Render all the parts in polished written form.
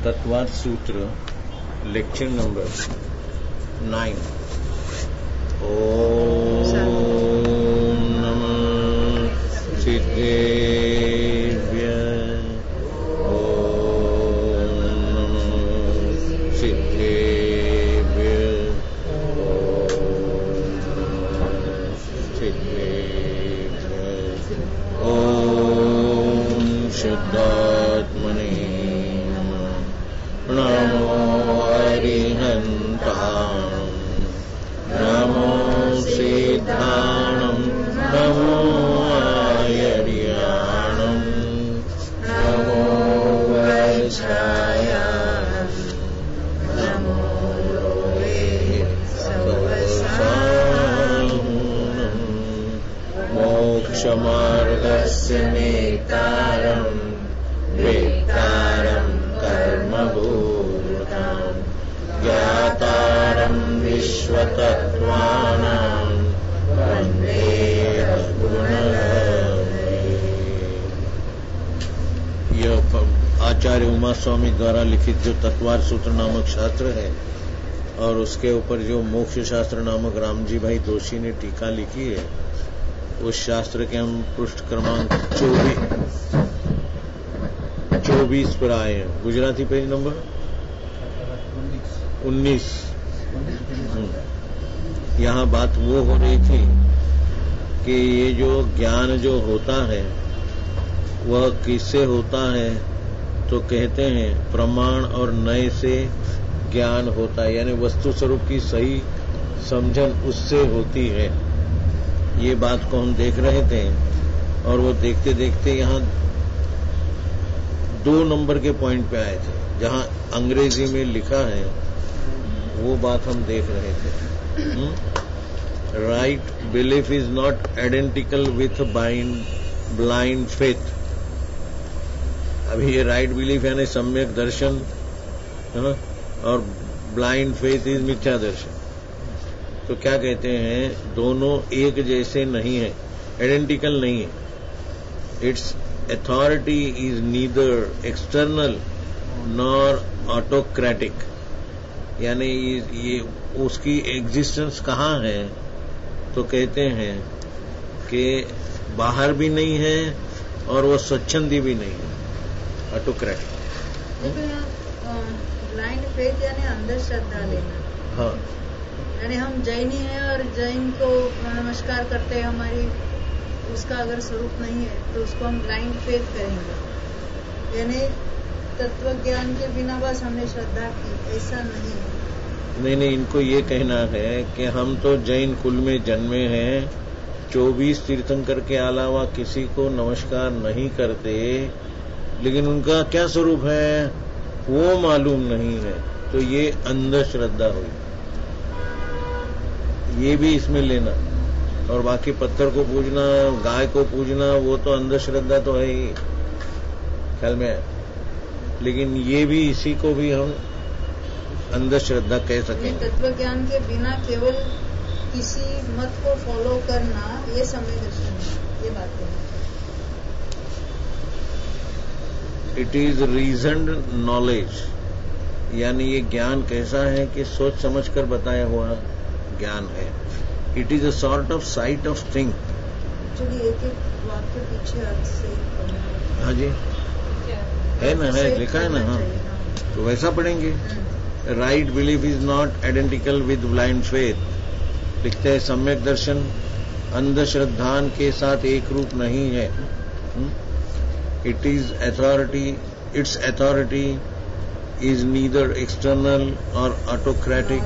तत्वार्थ सूत्र lecture number 9। ओम नमः सिद्धेभ्य। ओम नमः सिद्धेभ्य। ओम शुद्धात्मने नमो अरिहन्ताणं नमो सिद्धाणं नमो आयर्याणं नमो वैश्यायं नमो लोके सवसानम् मोक्षमार्गस्य नेतारं वेत्तारं कर्मभूतां ज्ञातारं विश्वतत्त्वानां वन्दे गुणलहरी। यह आचार्य उमा स्वामी द्वारा लिखित जो तत्वार्थ सूत्र नामक शास्त्र है और उसके ऊपर जो मोक्ष शास्त्र नामक रामजी भाई दोषी ने टीका लिखी है, उस शास्त्र के हम पृष्ठ क्रमांक 24 पर आए हैं। Gujarati page number 19। यहाँ बात वो हो रही थी कि ये जो ज्ञान जो होता है वह किससे होता है, तो कहते हैं प्रमाण और नए से ज्ञान होता है, यानी वस्तु स्वरूप की सही समझन उससे होती है। ये बात को हम देख रहे थे और वो देखते देखते यहाँ 2 नंबर के पॉइंट पे आए थे जहाँ अंग्रेजी में लिखा है, वो बात हम देख रहे थे। Right belief is not identical with blind faith. अभी ये राइट बिलीफ यानी सम्यक दर्शन और ब्लाइंड फेथ इज मिथ्या दर्शन। तो क्या कहते हैं, दोनों एक जैसे नहीं है, आइडेंटिकल नहीं है। Its authority is neither external nor autocratic, यानी ये उसकी एग्जिस्टेंस कहाँ है, तो कहते हैं कि बाहर भी नहीं है और वो स्वच्छंदी भी नहीं है, ऑटोक्रेटिक। ब्लाइंड फेथ यानी अंधश्रद्धा लेना। हाँ, यानी हम जैनी हैं और जैन को नमस्कार करते हैं, हमारी उसका अगर स्वरूप नहीं है तो उसको हम ब्लाइंड फेथ करेंगे। यानी तत्व ज्ञान के बिना बस हमने श्रद्धा की, ऐसा नहीं है। नहीं, इनको ये कहना है कि हम तो जैन कुल में जन्मे हैं, 24 तीर्थंकर के अलावा किसी को नमस्कार नहीं करते, लेकिन उनका क्या स्वरूप है वो मालूम नहीं है, तो ये अंधश्रद्धा हुई। ये भी इसमें लेना। और बाकी पत्थर को पूजना, गाय को पूजना, वो तो अंधश्रद्धा तो है ही, ख्याल में है। लेकिन ये भी, इसी को भी हम अंधश्रद्धा कह सकेंगे। तत्व ज्ञान के बिना केवल किसी मत को फॉलो करना, ये समय दर्शन है, ये बात है। इट इज रीजन्ड नॉलेज, यानी ये ज्ञान कैसा है कि सोच समझ कर बताया हुआ ज्ञान है। It is a sort of sight of thing. Actually एक वाक्य पीछे अर्थ से। हाँ जी, है ना, है लिखा है ना। हाँ, तो वैसा पढ़ेंगे। Right belief is not identical with blind faith. लिखते हैं सम्यक दर्शन अंधश्रद्धान के साथ एक रूप नहीं है। Its authority is neither external और ऑटोक्रेटिक।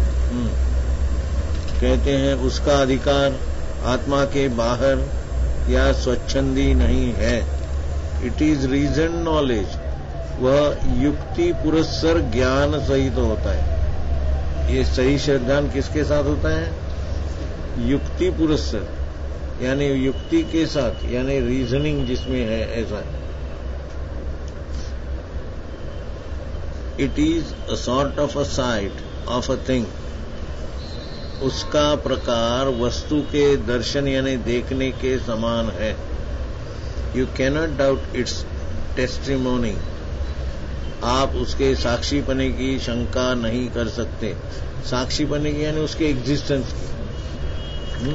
कहते हैं उसका अधिकार आत्मा के बाहर या स्वच्छंदी नहीं है। इट इज रीजन नॉलेज, वह युक्ति पुरस्सर ज्ञान सहित तो होता है। ये सही श्रद्धान किसके साथ होता है, युक्ति पुरस्सर, यानी युक्ति के साथ, यानी रीजनिंग जिसमें है, ऐसा। It is a sort of a sight of a thing, उसका प्रकार वस्तु के दर्शन यानी देखने के समान है। You cannot doubt its testimony, आप उसके साक्षी पने की शंका नहीं कर सकते। साक्षी पने की यानी उसके एग्जिस्टेंस की।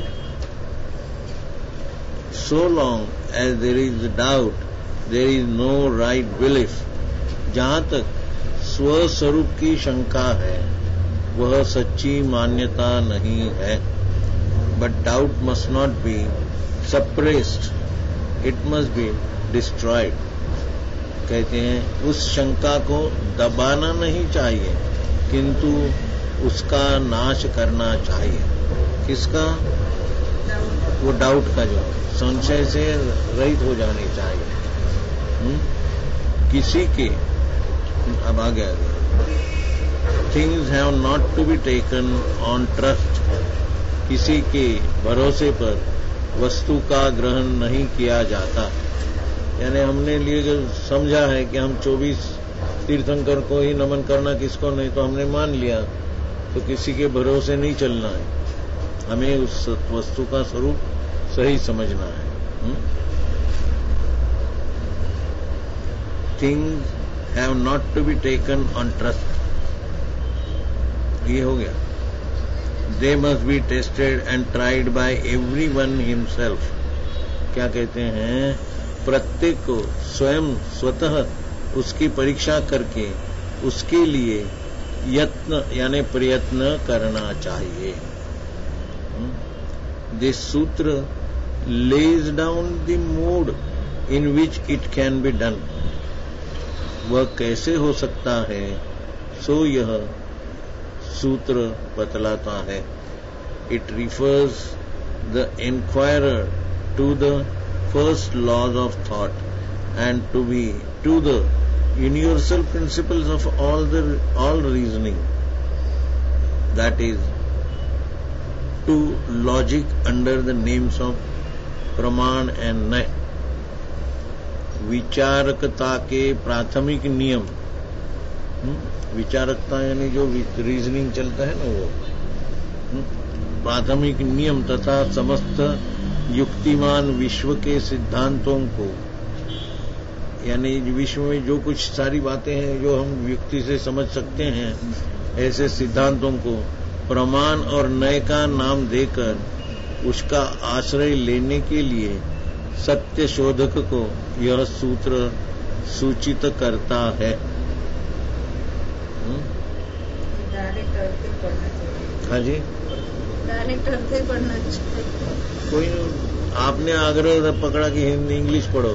So long as there is doubt there is no right belief. जहां तक स्वस्वरूप की शंका है वह सच्ची मान्यता नहीं है। But doubt must not be suppressed, it must be destroyed. कहते हैं उस शंका को दबाना नहीं चाहिए किंतु उसका नाश करना चाहिए। किसका? वो डाउट का, जो संशय से रहित हो जानी चाहिए। किसी के, अब आगे things have not to be taken on trust. किसी के भरोसे पर वस्तु का ग्रहण नहीं किया जाता। यानी हमने लिए जो समझा है कि हम 24 तीर्थंकर को ही नमन करना, किसको नहीं, तो हमने मान लिया। तो किसी के भरोसे नहीं चलना है, हमें उस वस्तु का स्वरूप सही समझना है। Things have not to be taken on trust, ये हो गया। They must be tested and tried by everyone himself. क्या कहते हैं? प्रत्येक को स्वयं स्वतः उसकी परीक्षा करके उसके लिए यत्न यानी प्रयत्न करना चाहिए। दिस सूत्र lays down the mode in which it can be done। वह कैसे हो सकता है, सो यह सूत्र बतलाता है। It refers the inquirer to the first laws of thought and to the universal principles of all reasoning, that is to logic under the names of प्रमाण and नय। विचारकता के प्राथमिक नियम, विचारकता यानी जो रीजनिंग चलता है ना, वो प्राथमिक नियम तथा समस्त युक्तिमान विश्व के सिद्धांतों को, यानी विश्व में जो कुछ सारी बातें हैं जो हम युक्ति से समझ सकते हैं, ऐसे सिद्धांतों को प्रमाण और नय का नाम देकर उसका आश्रय लेने के लिए सत्य शोधक को यह सूत्र सूचित करता है। डायरेक्ट अर्थ पढ़ना चाहिए। हाँ जी, डायरेक्ट अर्थ पढ़ना चाहिए। कोई आपने आग्रह पकड़ा कि हिंदी इंग्लिश पढ़ो,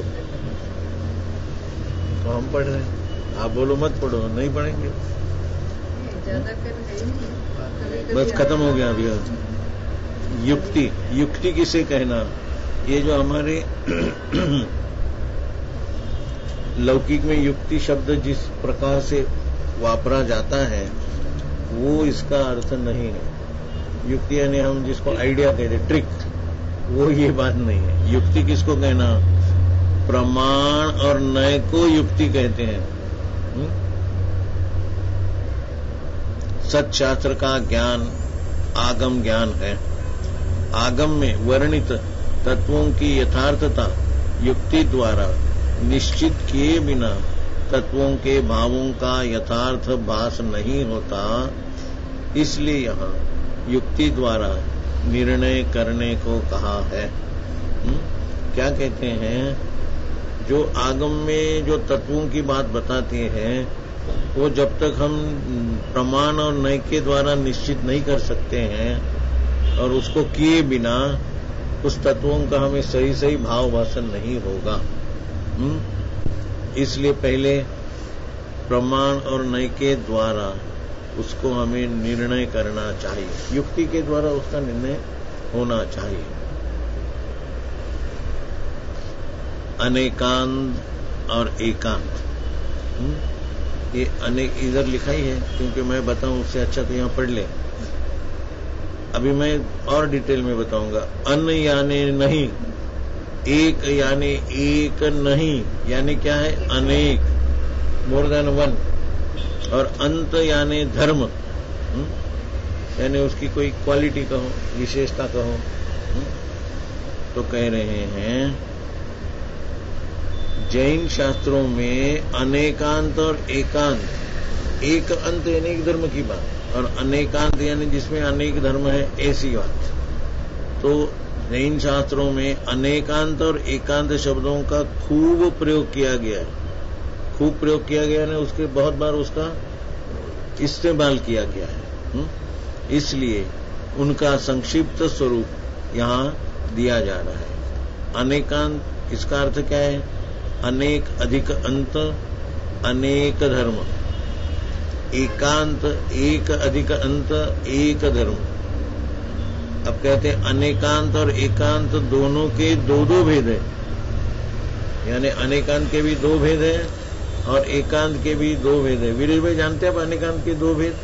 तो हम पढ़ रहे हैं। आप बोलो मत पढ़ो, नहीं पढ़ेंगे। ज्यादा कर है ही नहीं, बस खत्म हो गया अभी। युक्ति किसे कहना? ये जो हमारे लौकिक में युक्ति शब्द जिस प्रकार से वापरा जाता है वो इसका अर्थ नहीं है। युक्ति यानी हम जिसको आइडिया कहते, ट्रिक, वो ये बात नहीं है। युक्ति किसको कहना? प्रमाण और नय को युक्ति कहते हैं। सत्शास्त्र का ज्ञान आगम ज्ञान है। आगम में वर्णित तत्वों की यथार्थता युक्ति द्वारा निश्चित किए बिना तत्वों के भावों का यथार्थ भास नहीं होता। इसलिए यहाँ युक्ति द्वारा निर्णय करने को कहा है। क्या कहते हैं? जो आगम में जो तत्वों की बात बताती है वो जब तक हम प्रमाण और नय के द्वारा निश्चित नहीं कर सकते हैं और उसको किए बिना उस तत्वों का हमें सही सही भाव भाषण नहीं होगा। इसलिए पहले प्रमाण और नय के द्वारा उसको हमें निर्णय करना चाहिए, युक्ति के द्वारा उसका निर्णय होना चाहिए। अनेकांत और एकांत, ये अनेक इधर लिखा ही है, क्योंकि मैं बताऊं उससे अच्छा तो यहां पढ़ ले। अभी मैं और डिटेल में बताऊंगा। अन यानी नहीं, एक यानी एक नहीं, यानी क्या है? अनेक, मोर देन वन। और अंत यानी धर्म, यानी उसकी कोई क्वालिटी कहो, विशेषता कहो। तो कह रहे हैं जैन शास्त्रों में अनेकांत और एकांत, एक अंत यानी एक धर्म की बात, और अनेकांत यानी जिसमें अनेक धर्म है ऐसी बात। तो जैन शास्त्रों में अनेकांत और एकांत शब्दों का खूब प्रयोग किया गया है, खूब प्रयोग किया गया है, उसके बहुत बार उसका इस्तेमाल किया गया है। इसलिए उनका संक्षिप्त स्वरूप यहां दिया जा रहा है। अनेकांत इसका अर्थ क्या है? अनेक अधिक अंत, अनेक धर्म। एकांत एक अधिक अंत, एक धर्म। अब कहते हैं अनेकांत और एकांत दोनों के दो दो भेद हैं, यानी अनेकांत के भी दो भेद हैं और एकांत के भी दो भेद हैं। वीरेश भाई जानते हैं आप अनेकांत के दो भेद?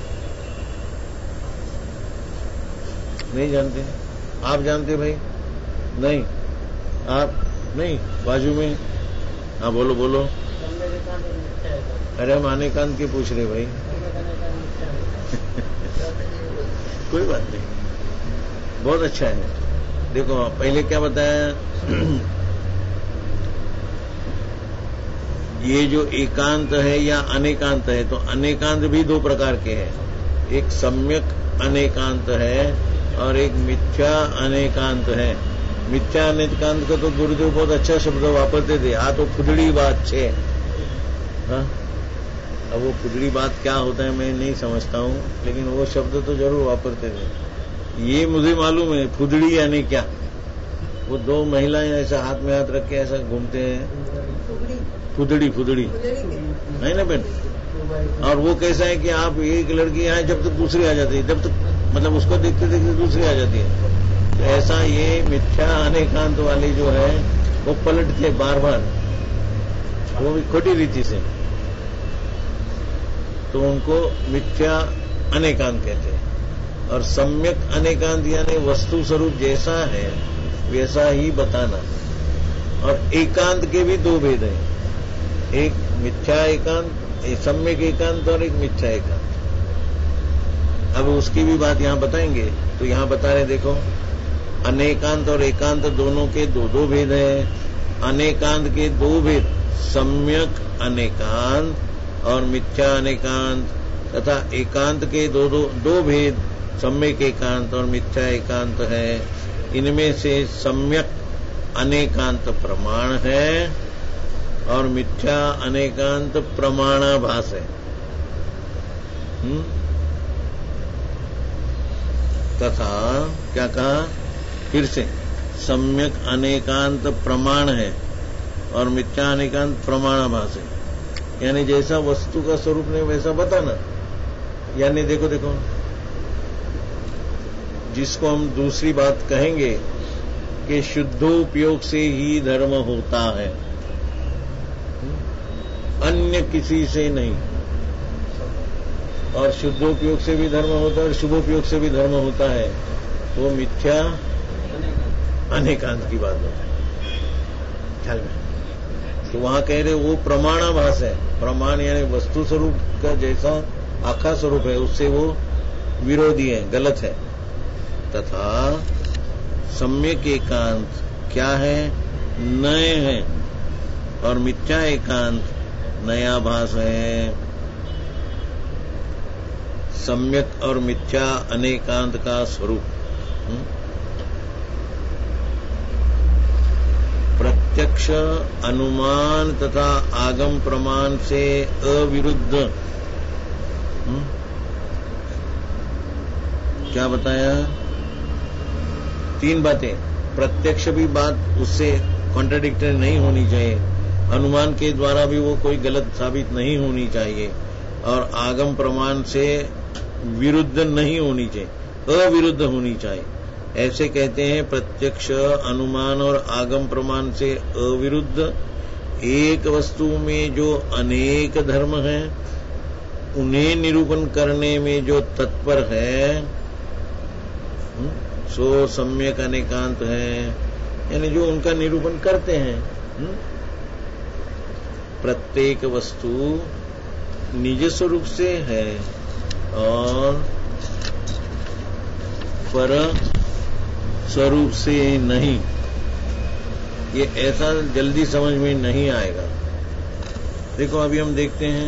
नहीं जानते? आप जानते भाई? नहीं, आप नहीं? बाजू में हाँ बोलो बोलो। अरे हम अनेकांत के पूछ रहे भाई। कोई बात नहीं, बहुत अच्छा है। देखो पहले क्या बताया, ये जो एकांत है या अनेकांत है, तो अनेकांत भी दो प्रकार के हैं। एक सम्यक अनेकांत है और एक मिथ्या अनेकांत है। मिथ्या अनेकांत का तो गुरुदेव बहुत अच्छा शब्द वापरते थे, तो खुदड़ी बात छे। हाँ, अब वो खुदड़ी बात क्या होता है मैं नहीं समझता हूँ, लेकिन वो शब्द तो जरूर वापरते थे। ये मुझे मालूम है खुदड़ी यानी क्या। वो दो महिलाएं ऐसा हाथ में हाथ रख के ऐसा घूमते हैं, खुदड़ी खुदड़ी है ना बहन। और वो कैसा है कि आप एक लड़की आए जब तक दूसरी आ जाती है, जब तक मतलब उसको देखते देखते दूसरी आ जाती है। तो ऐसा ये मिथ्या अनेकांत वाली जो है वो पलटते बार बार, वो भी खोटी रीति से, तो उनको मिथ्या अनेकांत कहते हैं। और सम्यक अनेकांत यानी वस्तु स्वरूप जैसा है वैसा ही बताना। और एकांत के भी दो भेद हैं, एक मिथ्या एकांत, एक सम्यक एकांत और एक मिथ्या एकांत। अब उसकी भी बात यहां बताएंगे। तो यहां बता रहे देखो, अनेकांत और एकांत दोनों के दो दो भेद हैं। अनेकांत के दो भेद सम्यक अनेकांत और मिथ्या अनेकांत, तथा एकांत के दो भेद सम्यक एकांत और मिथ्या एकांत है। इनमें से सम्यक अनेकांत प्रमाण है और मिथ्या अनेकांत प्रमाणाभास है। तथा क्या कहा फिर से, सम्यक अनेकांत प्रमाण है और मिथ्या अनेकांत प्रमाणाभास है। यानी जैसा वस्तु का स्वरूप नहीं वैसा बताना। यानी देखो देखो, जिसको हम दूसरी बात कहेंगे कि शुद्धोपयोग से ही धर्म होता है, अन्य किसी से नहीं। और शुद्धोपयोग से भी धर्म होता है और शुभोपयोग से भी धर्म होता है, वो मिथ्या अनेकांत की बात होती है ख्याल में। तो वहां कह रहे वो प्रमाणाभास है। प्रमाण यानी वस्तु स्वरूप का जैसा आखा स्वरूप है उससे वो विरोधी है, गलत है। तथा सम्यक एकांत क्या है? नए है। और मिथ्या एकांत नया भास है। सम्यक और मिथ्या अनेकांत का स्वरूप प्रत्यक्ष अनुमान तथा आगम प्रमाण से अविरुद्ध। क्या बताया? तीन बातें। प्रत्यक्ष भी बात उससे कॉन्ट्राडिक्टरी नहीं होनी चाहिए, अनुमान के द्वारा भी वो कोई गलत साबित नहीं होनी चाहिए, और आगम प्रमाण से विरुद्ध नहीं होनी चाहिए, अविरुद्ध होनी चाहिए। ऐसे कहते हैं प्रत्यक्ष अनुमान और आगम प्रमाण से अविरुद्ध। एक वस्तु में जो अनेक धर्म हैं उन्हें निरूपण करने में जो तत्पर है सो सम्यक अनेकांत है, यानी जो उनका निरूपण करते हैं। प्रत्येक वस्तु निज स्वरूप से है और पर स्वरूप से नहीं। ये ऐसा जल्दी समझ में नहीं आएगा। देखो अभी हम देखते हैं,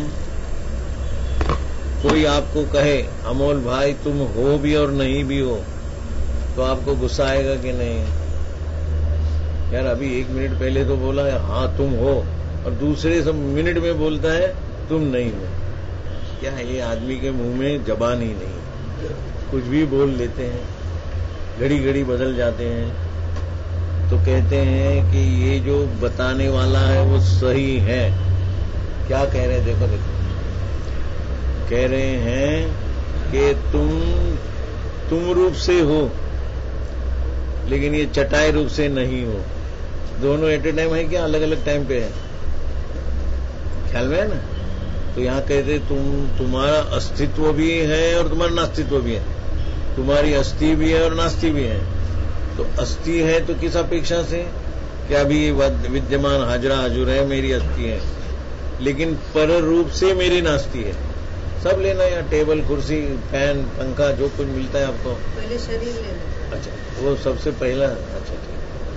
कोई आपको कहे अमोल भाई तुम हो भी और नहीं भी हो, तो आपको गुस्सा आएगा कि नहीं? यार अभी 1 मिनट पहले तो बोला है हाँ तुम हो, और दूसरे सब मिनट में बोलता है तुम नहीं हो। क्या है, ये आदमी के मुंह में जबान ही नहीं, कुछ भी बोल लेते हैं, घड़ी घड़ी बदल जाते हैं। तो कहते हैं कि ये जो बताने वाला है वो सही है। क्या कह रहे हैं, देखो देखो, कह रहे हैं कि तुम रूप से हो, लेकिन ये चटाई रूप से नहीं हो। दोनों एट ए टाइम है क्या, अलग अलग टाइम पे है? ख्याल में है ना? तो यहाँ कहते तुम्हारा अस्तित्व भी है और तुम्हारा नास्तित्व भी है, तुम्हारी अस्थि भी है और नास्ति भी है। तो अस्थि है तो किस अपेक्षा से, क्या अभी विद्यमान हाजरा हाजुर है, मेरी अस्थि है, लेकिन पर रूप से मेरी नास्ति है। सब लेना, या टेबल कुर्सी फैन पंखा जो कुछ मिलता है आपको, पहले शरीर लेना। अच्छा, वो सबसे पहला। अच्छा ठीक,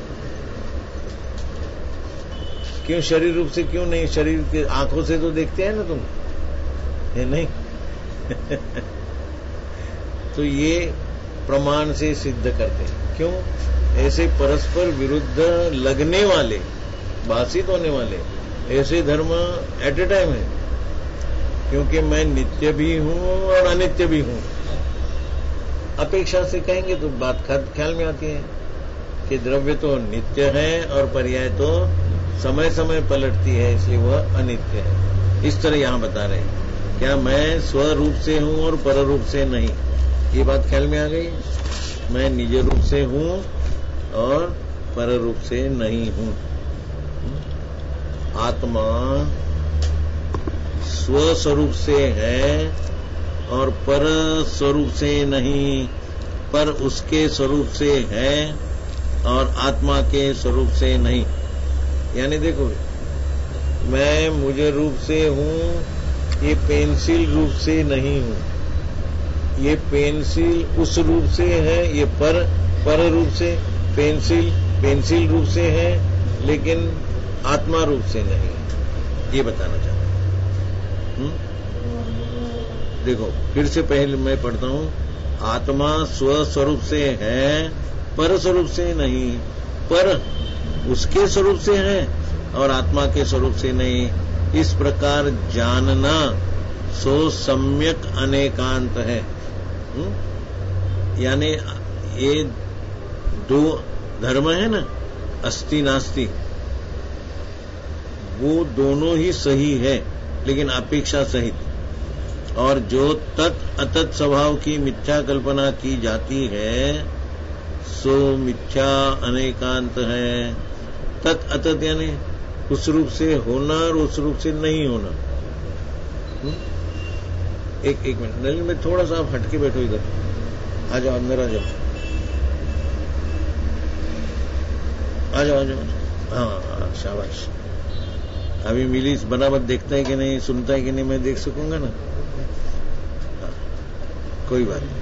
क्यों शरीर रूप से क्यों नहीं? शरीर के आंखों से तो देखते हैं ना तुम, है नहीं? तो ये प्रमाण से सिद्ध करते हैं। क्यों? ऐसे परस्पर विरुद्ध लगने वाले, भाषित होने वाले ऐसे धर्म एट ए टाइम है, क्योंकि मैं नित्य भी हूं और अनित्य भी हूं। अपेक्षा से कहेंगे तो बात ख्याल में आती है कि द्रव्य तो नित्य है और पर्याय तो समय समय पलटती है, इसलिए वह अनित्य है। इस तरह यहां बता रहे हैं, क्या मैं स्वरूप से हूं और पर रूप से नहीं? ये बात ख्याल में आ गई? मैं निज रूप से हूं और पर रूप से नहीं हूं। आत्मा स्वस्वरूप से है और पर स्वरूप से नहीं, पर उसके स्वरूप से है और आत्मा के स्वरूप से नहीं। यानी देखो, मैं मुझे रूप से हूं, ये पेंसिल रूप से नहीं हूं। ये पेंसिल उस रूप से है, ये पर रूप से, पेंसिल रूप से है, लेकिन आत्मा रूप से नहीं। ये बताना चाहता हूं। देखो फिर से पहले मैं पढ़ता हूं, आत्मा स्वस्वरूप से है, पर स्वरूप से नहीं। पर उसके स्वरूप से है और आत्मा के स्वरूप से नहीं। इस प्रकार जानना सो सम्यक अनेकांत है। यानी ये दो धर्म है ना, अस्ति नास्ति, वो दोनों ही सही है, लेकिन अपेक्षा सहित। और जो तत् अतत् स्वभाव की मिथ्या कल्पना की जाती है सो मिथ्या अनेकांत है। तत् अतत् यानी उस रूप से होना और उस रूप से नहीं होना। एक मिनट नलिन में थोड़ा सा आप हटके बैठो, इधर आ जाओ, अंदर आ जाओ, आ जाओ। हाँ शाबाश। अभी मिली बराबर देखता है कि नहीं, सुनता है कि नहीं, मैं देख सकूंगा ना। हाँ, कोई बात नहीं।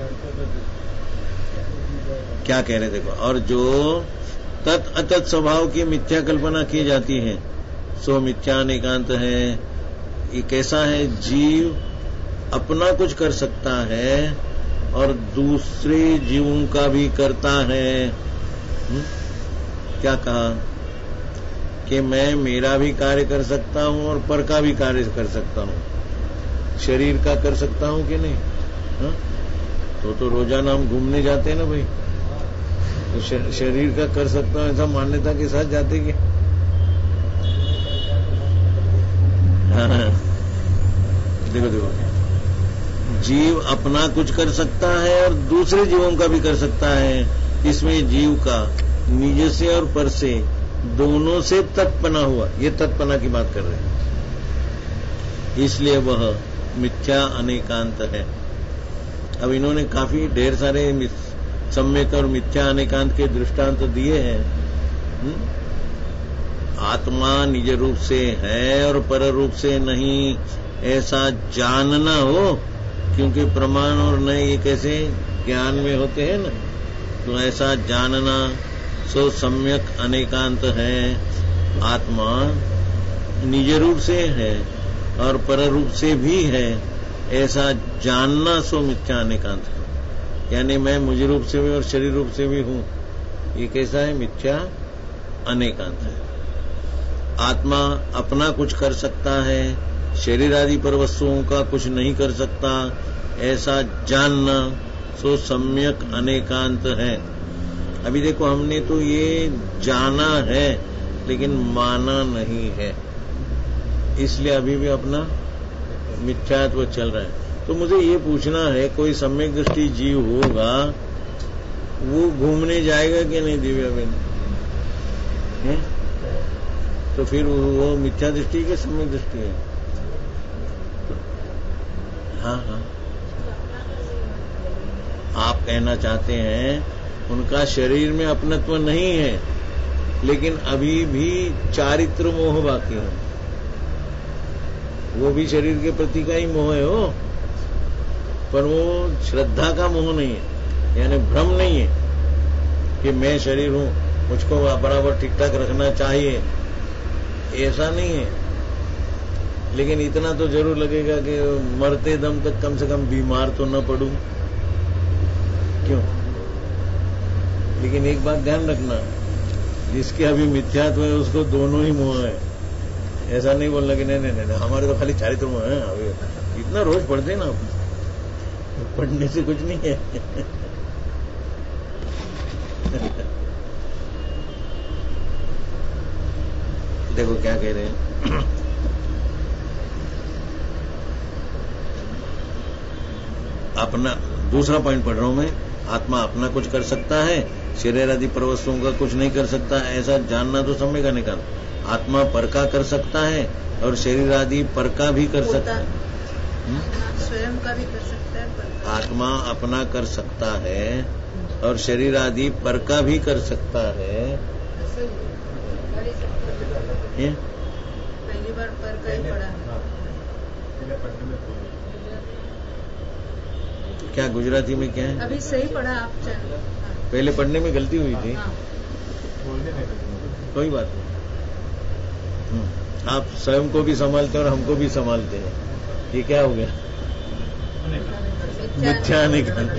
क्या कह रहे देखो, और जो तत् अतत् स्वभाव की मिथ्या कल्पना की जाती है सो मिथ्या अनेकांत है। ये कैसा है? जीव अपना कुछ कर सकता है और दूसरे जीवों का भी करता है। क्या कहा कि मैं मेरा भी कार्य कर सकता हूं और पर का भी कार्य कर सकता हूं। शरीर का कर सकता हूं कि नहीं? हा? तो रोजाना हम घूमने जाते हैं ना भाई, तो शरीर का कर सकता हूं ऐसा मान्यता के साथ जाते कि देखो जीव अपना कुछ कर सकता है और दूसरे जीवों का भी कर सकता है। इसमें जीव का निज से और पर से दोनों से तत्पना हुआ, ये तत्पना की बात कर रहे हैं, इसलिए वह मिथ्या अनेकांत है। अब इन्होंने काफी ढेर सारे सम्यक और मिथ्या अनेकांत के दृष्टांत दिए हैं। आत्मा निज रूप से है और पर रूप से नहीं, ऐसा जानना हो, क्योंकि प्रमाण और नए ये कैसे ज्ञान में होते हैं ना, तो ऐसा जानना सो सम्यक अनेकांत है। आत्मा निज रूप से है और पर रूप से भी है, ऐसा जानना सो मिथ्या अनेकांत है। यानी मैं मुझ रूप से भी और शरीर रूप से भी हूं, ये कैसा है? मिथ्या अनेकांत है। आत्मा अपना कुछ कर सकता है, शरीर आदि पर वस्तुओं का कुछ नहीं कर सकता, ऐसा जानना सो सम्यक अनेकांत है। अभी देखो, हमने तो ये जाना है लेकिन माना नहीं है, इसलिए अभी भी अपना मिथ्यात्व चल रहा है। तो मुझे ये पूछना है, कोई सम्यक दृष्टि जीव होगा, वो घूमने जाएगा कि नहीं दिव्याबेन? तो फिर वो मिथ्या दृष्टि की सम्यक दृष्टि है? हाँ हाँ, आप कहना चाहते हैं उनका शरीर में अपनत्व नहीं है, लेकिन अभी भी चारित्र मोह बाकी है। वो भी शरीर के प्रति का ही मोह है हो, पर वो श्रद्धा का मोह नहीं है, यानी भ्रम नहीं है कि मैं शरीर हूं, मुझको बराबर ठीक ठाक रखना चाहिए, ऐसा नहीं है। लेकिन इतना तो जरूर लगेगा कि मरते दम तक कम से कम बीमार तो न पड़ूं, क्यों? लेकिन एक बात ध्यान रखना, जिसके अभी मिथ्यात्व है उसको दोनों ही मोह है। ऐसा नहीं बोलना कि नहीं नहीं नहीं हमारे तो खाली चारित्र मोह है। अभी इतना रोज पढ़ते ना, पढ़ने से कुछ नहीं है। देखो क्या कह रहे हैं, अपना दूसरा पॉइंट पढ़ रहा हूं मैं। आत्मा अपना कुछ कर सकता है, शरीर आदि पर वस्तुओं का कुछ नहीं कर सकता, ऐसा जानना तो सम्यक अनेकांत। आत्मा पर का कर सकता है और शरीर आदि पर का भी कर सकता है, स्वयं का भी कर सकता है। आत्मा अपना कर सकता है और शरीर आदि पर का भी कर सकता है। पहली बार पर का ही पढ़ा है। क्या गुजराती में क्या है? अभी सही पढ़ा आप। पहले पढ़ने में गलती हुई थी। कोई बात नहीं, आप स्वयं को भी संभालते हैं और हमको भी संभालते हैं। ये क्या हो गया? मिथ्या अनेकांत।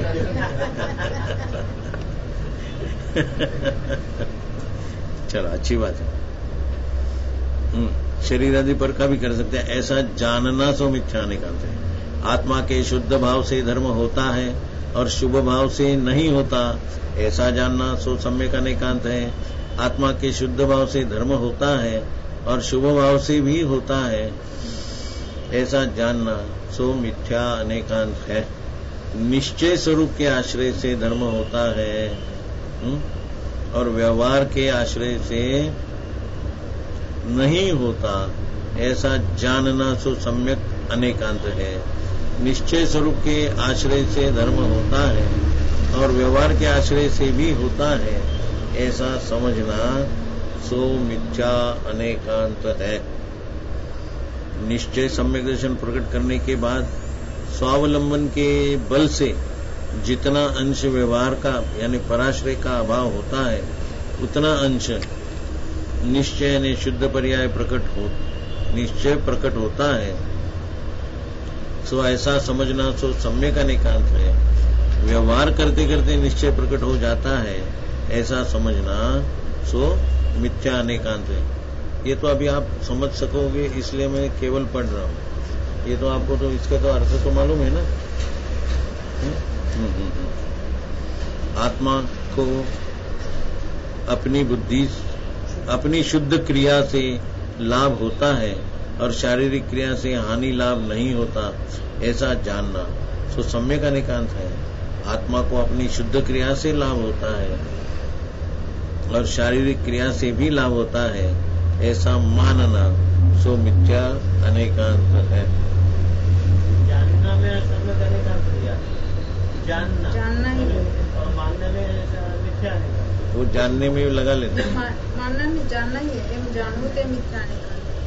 चलो अच्छी बात है। शरीर आदि पर का भी कर सकते हैं, ऐसा जानना सो मिथ्या अनेकांत है। आत्मा के शुद्ध भाव से धर्म होता है और शुभ भाव से नहीं होता, ऐसा जानना सो सम्यक अनेकांत है। आत्मा के शुद्ध भाव से धर्म होता है और शुभ भाव से भी होता है, ऐसा जानना सो मिथ्या अनेकांत है। निश्चय स्वरूप के आश्रय से धर्म होता है और व्यवहार के आश्रय से नहीं होता, ऐसा जानना सो सम्यक अनेकांत है। निश्चय स्वरूप के आश्रय से धर्म होता है और व्यवहार के आश्रय से भी होता है, ऐसा समझना सो मिथ्या अनेकांत है। निश्चय सम्यक दर्शन प्रकट करने के बाद स्वावलंबन के बल से जितना अंश व्यवहार का यानी पराश्रय का अभाव होता है, उतना अंश निश्चय ने शुद्ध पर्याय निश्चय प्रकट होता है। सो ऐसा समझना सो सम्यक अनेकांत है। व्यवहार करते करते निश्चय प्रकट हो जाता है, ऐसा समझना सो मिथ्या अनेकांत है। ये तो अभी आप समझ सकोगे, इसलिए मैं केवल पढ़ रहा हूं। ये तो आपको तो इसका तो अर्थ तो मालूम है ना। आत्मा को अपनी बुद्धि, अपनी शुद्ध क्रिया से लाभ होता है और शारीरिक क्रिया से हानि लाभ नहीं होता, ऐसा जानना सो सम्यक अनेकांत है। आत्मा को अपनी शुद्ध क्रिया से लाभ होता है और शारीरिक क्रिया से भी लाभ होता है, ऐसा मानना सो मिथ्या अनेकांत है। जानना में सम्यक अनेकांत दिया, जानना ही और मानने में मिथ्या अनेकांत। वो जानने में लगा लेते हैं। मानना नहीं, जानना ही है। एम जानू ते मिथ्या अनेकांत।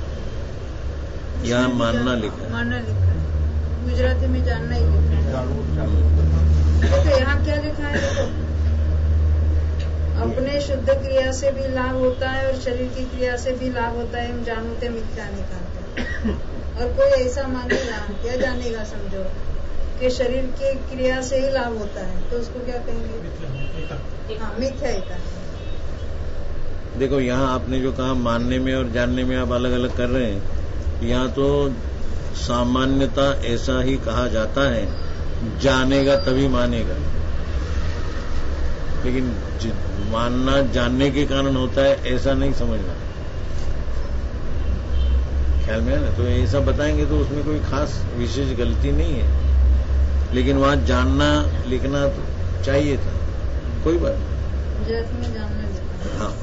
यहाँ मानना लिखा है, मानना लिखा है, गुजराती में जानना ही लिखा है। तो यहाँ क्या लिखा है? अपने शुद्ध क्रिया से भी लाभ होता है और शरीर की क्रिया से भी लाभ होता है, हम जानते मिथ्या निकालते। और कोई ऐसा मानेगा, क्या जानेगा, समझो कि शरीर की क्रिया से ही लाभ होता है, तो उसको क्या कहेंगे? हाँ, मिथ्या एकांत। देखो यहाँ आपने जो कहा मानने में और जानने में आप अलग अलग कर रहे हैं। यहाँ तो सामान्यता ऐसा ही कहा जाता है, जानेगा तभी मानेगा, लेकिन मानना जानने के कारण होता है ऐसा नहीं समझना। ख्याल में है ना? तो ऐसा बताएंगे तो उसमें कोई खास विशेष गलती नहीं है, लेकिन वहां जानना लिखना तो चाहिए था, कोई बात नहीं। हाँ,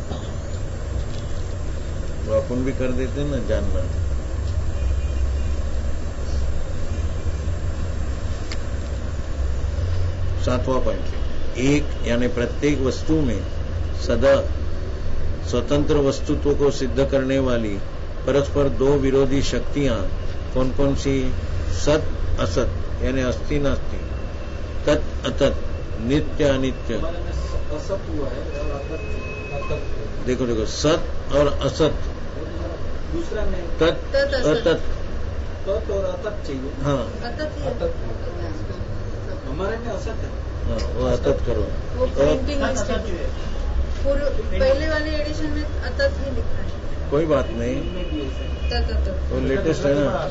तो अपन भी कर देते ना जानना। सातवां पॉइंट, एक यानी प्रत्येक वस्तु में सदा स्वतंत्र वस्तुत्व को सिद्ध करने वाली परस्पर दो विरोधी शक्तियां कौन कौन सी? सत असत यानी अस्ति नास्ति, तत् अतत, नित्य अनित्य। असत हुआ है और अतत। देखो सत और असत, दूसरा नहीं, तत् अतत। तत् और अतत चाहिए। हाँ, अतत हमारे में असत है। हाँ, वो अतत करो। वो प्रिंटिंग पहले वाले एडिशन में अतत ही लिखा है। कोई बात नहीं, वो लेटेस्ट है ना।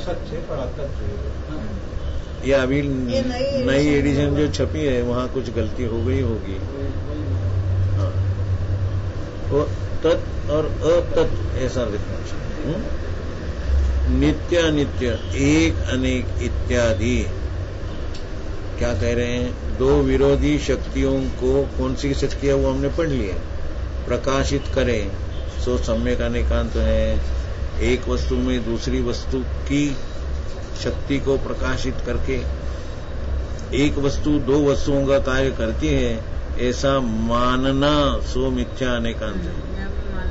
ये अभी नई एडिशन जो छपी है वहाँ कुछ गलती हो गई होगी। हाँ, वो तत् और अतत् ऐसा लिखना चाहिए। नित्य अनित्य, एक अनेक इत्यादि। क्या कह रहे हैं? दो विरोधी शक्तियों को, कौन सी शक्ति है वो हमने पढ़ लिया, प्रकाशित करें सो सम्यक अनेकांत है। एक वस्तु में दूसरी वस्तु की शक्ति को प्रकाशित करके एक वस्तु दो वस्तुओं का कार्य करती है, ऐसा मानना सो मिथ्या अनेकांत है।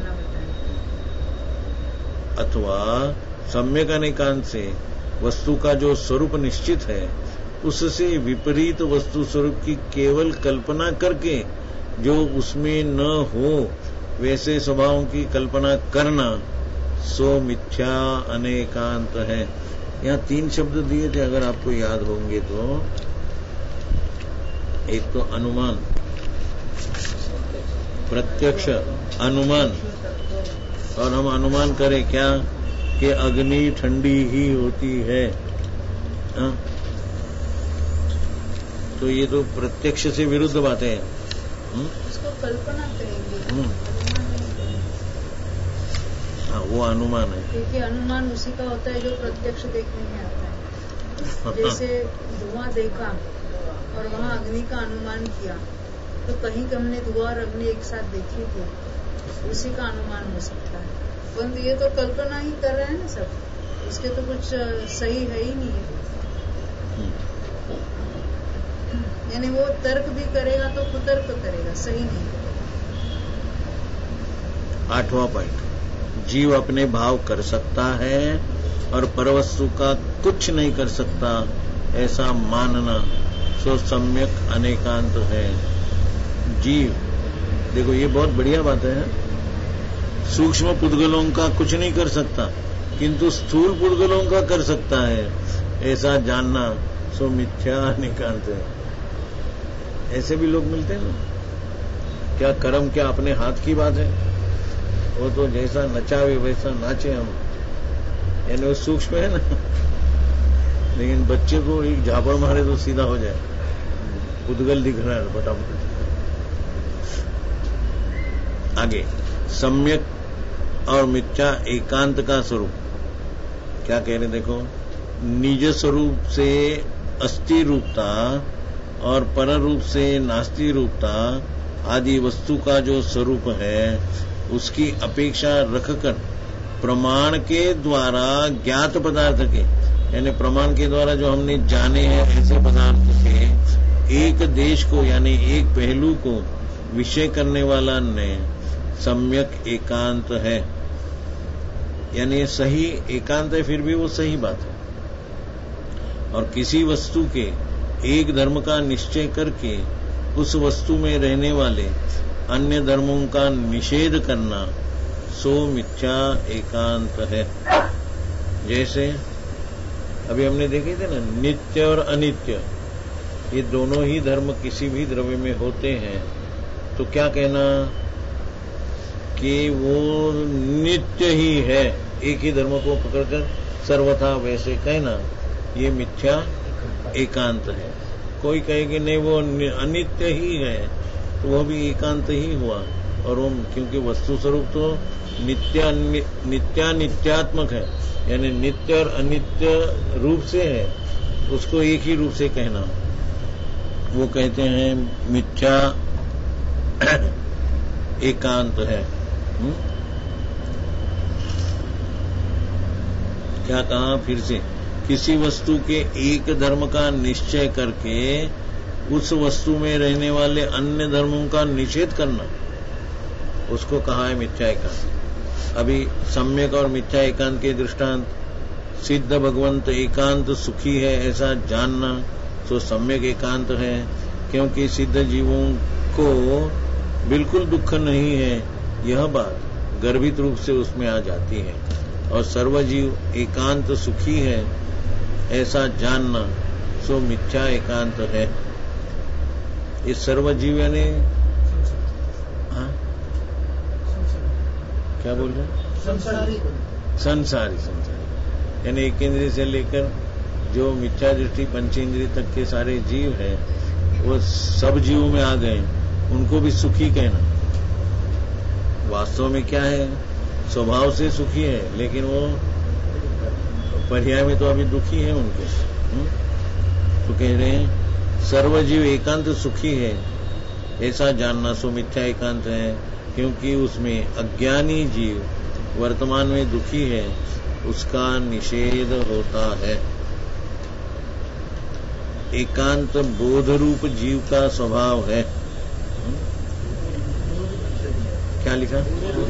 अथवा सम्यक अनेकांत से वस्तु का जो स्वरूप निश्चित है उससे विपरीत वस्तु स्वरूप की केवल कल्पना करके जो उसमें न हो वैसे स्वभावों की कल्पना करना सो मिथ्या अनेकांत है। यहाँ तीन शब्द दिए थे, अगर आपको याद होंगे तो। एक तो अनुमान, प्रत्यक्ष अनुमान, और हम अनुमान करें क्या कि अग्नि ठंडी ही होती है। हाँ? तो ये तो प्रत्यक्ष से विरुद्ध बातें हैं। इसको कल्पना करेंगे, हाँ, वो अनुमान है, क्योंकि अनुमान उसी का होता है जो प्रत्यक्ष देखने में आता है। जैसे धुआं देखा और वहाँ अग्नि का अनुमान किया, तो कहीं हमने धुआं और अग्नि एक साथ देखी थी, उसी का अनुमान हो सकता है। परंतु ये तो कल्पना ही कर रहे हैं ना सब, उसके तो कुछ सही है ही नहीं है। यानी वो तर्क भी करेगा तो कुतर्क करेगा, सही नहीं करेगा। आठवां पॉइंट, जीव अपने भाव कर सकता है और परवस्तु का कुछ नहीं कर सकता, ऐसा मानना सो सम्यक अनेकांत है। जीव, देखो ये बहुत बढ़िया बात है। सूक्ष्म पुद्गलों का कुछ नहीं कर सकता, किंतु स्थूल पुद्गलों का कर सकता है, ऐसा जानना सो मिथ्या अनेकांत है। ऐसे भी लोग मिलते हैं ना। क्या कर्म क्या अपने हाथ की बात है? वो तो जैसा नचावे वैसा नाचे हम, यानी वो सूक्ष्म है ना। लेकिन बच्चे को एक झापड़ मारे तो सीधा हो जाए, उद्गल दिख रहा है फटाफट। आगे, सम्यक और मिथ्या एकांत का स्वरूप क्या कह रहे? देखो, निज स्वरूप से अस्थि रूपता और पर रूप से नास्ति रूपता आदि वस्तु का जो स्वरूप है उसकी अपेक्षा रखकर प्रमाण के द्वारा ज्ञात पदार्थ के, यानी प्रमाण के द्वारा जो हमने जाने हैं ऐसे पदार्थ के एक देश को यानी एक पहलू को विषय करने वाला ने सम्यक एकांत है। यानी सही एकांत है, फिर भी वो सही बात है। और किसी वस्तु के एक धर्म का निश्चय करके उस वस्तु में रहने वाले अन्य धर्मों का निषेध करना सो मिथ्या एकांत है। जैसे अभी हमने देखे थे ना, नित्य और अनित्य, ये दोनों ही धर्म किसी भी द्रव्य में होते हैं, तो क्या कहना कि वो नित्य ही है, एक ही धर्म को पकड़कर सर्वथा वैसे कहना, ये मिथ्या एकांत है। कोई कहे कि नहीं वो अनित्य ही है, तो वह भी एकांत ही हुआ। और वो क्योंकि वस्तु स्वरूप तो नित्यात्मक है, यानी नित्य और अनित्य रूप से है, उसको एक ही रूप से कहना, वो कहते हैं मिथ्या एकांत है। क्या कहा फिर से, किसी वस्तु के एक धर्म का निश्चय करके उस वस्तु में रहने वाले अन्य धर्मों का निषेध करना, उसको कहा है मिथ्या एकांत। अभी सम्यक और मिथ्या एकांत के दृष्टांत, सिद्ध भगवंत एकांत सुखी है ऐसा जानना तो सम्यक एकांत है, क्योंकि सिद्ध जीवों को बिल्कुल दुख नहीं है, यह बात गर्भित रूप से उसमें आ जाती है। और सर्वजीव एकांत सुखी है ऐसा जानना सो मिथ्या एकांत है। ये सर्वजीव यानी क्या बोल रहे हैं? संसारी यानी एक इंद्रिय से लेकर जो मिथ्या दृष्टि पंचेंद्रिय तक के सारे जीव हैं, वो सब जीवों में आ गए, उनको भी सुखी कहना। वास्तव में क्या है, स्वभाव से सुखी है, लेकिन वो पर्याय में तो अभी दुखी है उनके। तो कह रहे हैं सर्वजीव एकांत सुखी है ऐसा जानना सो मिथ्या एकांत है, क्योंकि उसमें अज्ञानी जीव वर्तमान में दुखी है, उसका निषेध होता है। एकांत बोध रूप जीव का स्वभाव है। क्या लिखा?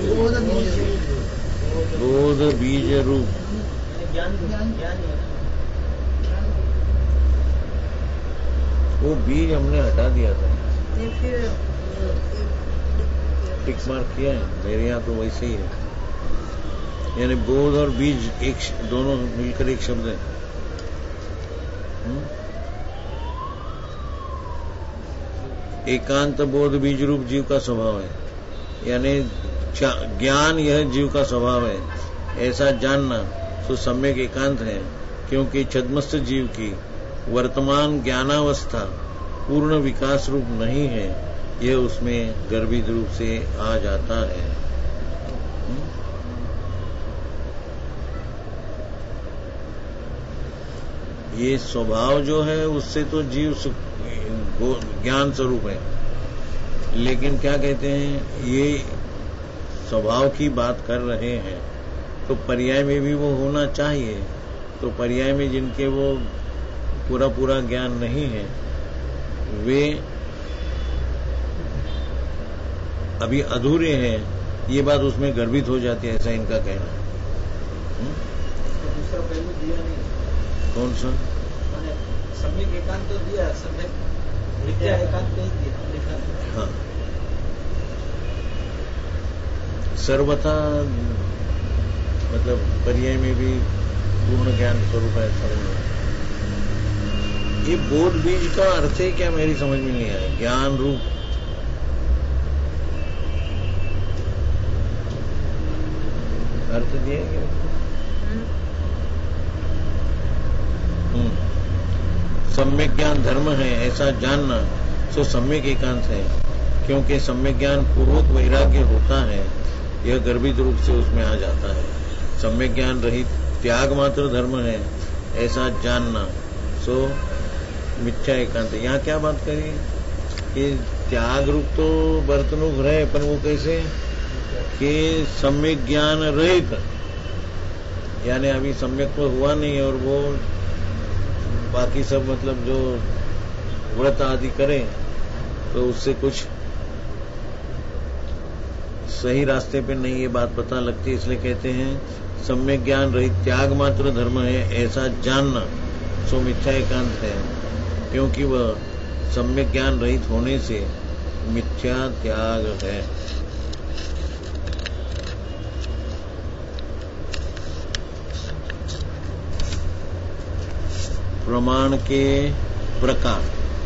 बोध बीज रूप। वो बीज हमने हटा दिया था, टिक मार्क किया है, मेरे यहाँ तो वैसे ही है। यानी बोध और बीज एक दोनों मिलकर एक शब्द है। एकांत बोध बीज रूप जीव का स्वभाव है, यानी ज्ञान यह जीव का स्वभाव है ऐसा जानना तो सम्यक एकांत है, क्योंकि छद्मस्थ जीव की वर्तमान ज्ञानावस्था पूर्ण विकास रूप नहीं है, यह उसमें गर्भित रूप से आ जाता है। ये स्वभाव जो है उससे तो जीव ज्ञान स्वरूप है, लेकिन क्या कहते हैं, ये स्वभाव की बात कर रहे हैं, तो पर्याय में भी वो होना चाहिए। तो पर्याय में जिनके वो पूरा ज्ञान नहीं है, वे अभी अधूरे हैं, ये बात उसमें गर्भित हो जाती है, ऐसा इनका कहना है। दूसरा पहलू दिया नहीं। कौन सा? सम्यक एकांत तो दिया, सम्यक मिथ्या एकांत नहीं दिया। हाँ, सर्वथा मतलब पर्याय में भी पूर्ण ज्ञान स्वरूप है। ये बोध बीज का अर्थ है क्या, मेरी समझ में नहीं आया। ज्ञान रूप अर्थ दिया क्या? सम्यक ज्ञान धर्म है ऐसा जानना सो सम्यक एकांत है, क्योंकि सम्यक ज्ञान पूर्वक वैराग्य होता है, यह गर्भित रूप से उसमें आ जाता है। सम्यक ज्ञान रहित त्याग मात्र धर्म है ऐसा जानना सो मिथ्या एकांत। यहाँ क्या बात करी कि त्याग रूप तो बर्तनुक रहे, पर वो कैसे कि सम्यक ज्ञान रहित, यानी अभी सम्यक तो हुआ नहीं, और वो बाकी सब मतलब जो व्रत आदि करें तो उससे कुछ सही रास्ते पे नहीं, ये बात पता लगती है। इसलिए कहते हैं सम्यक ज्ञान रहित त्याग मात्र धर्म है ऐसा जानना सो मिथ्या एकांत है, क्योंकि वह सम्यक ज्ञान रहित होने से मिथ्या त्याग है। प्रमाण के प्रकार।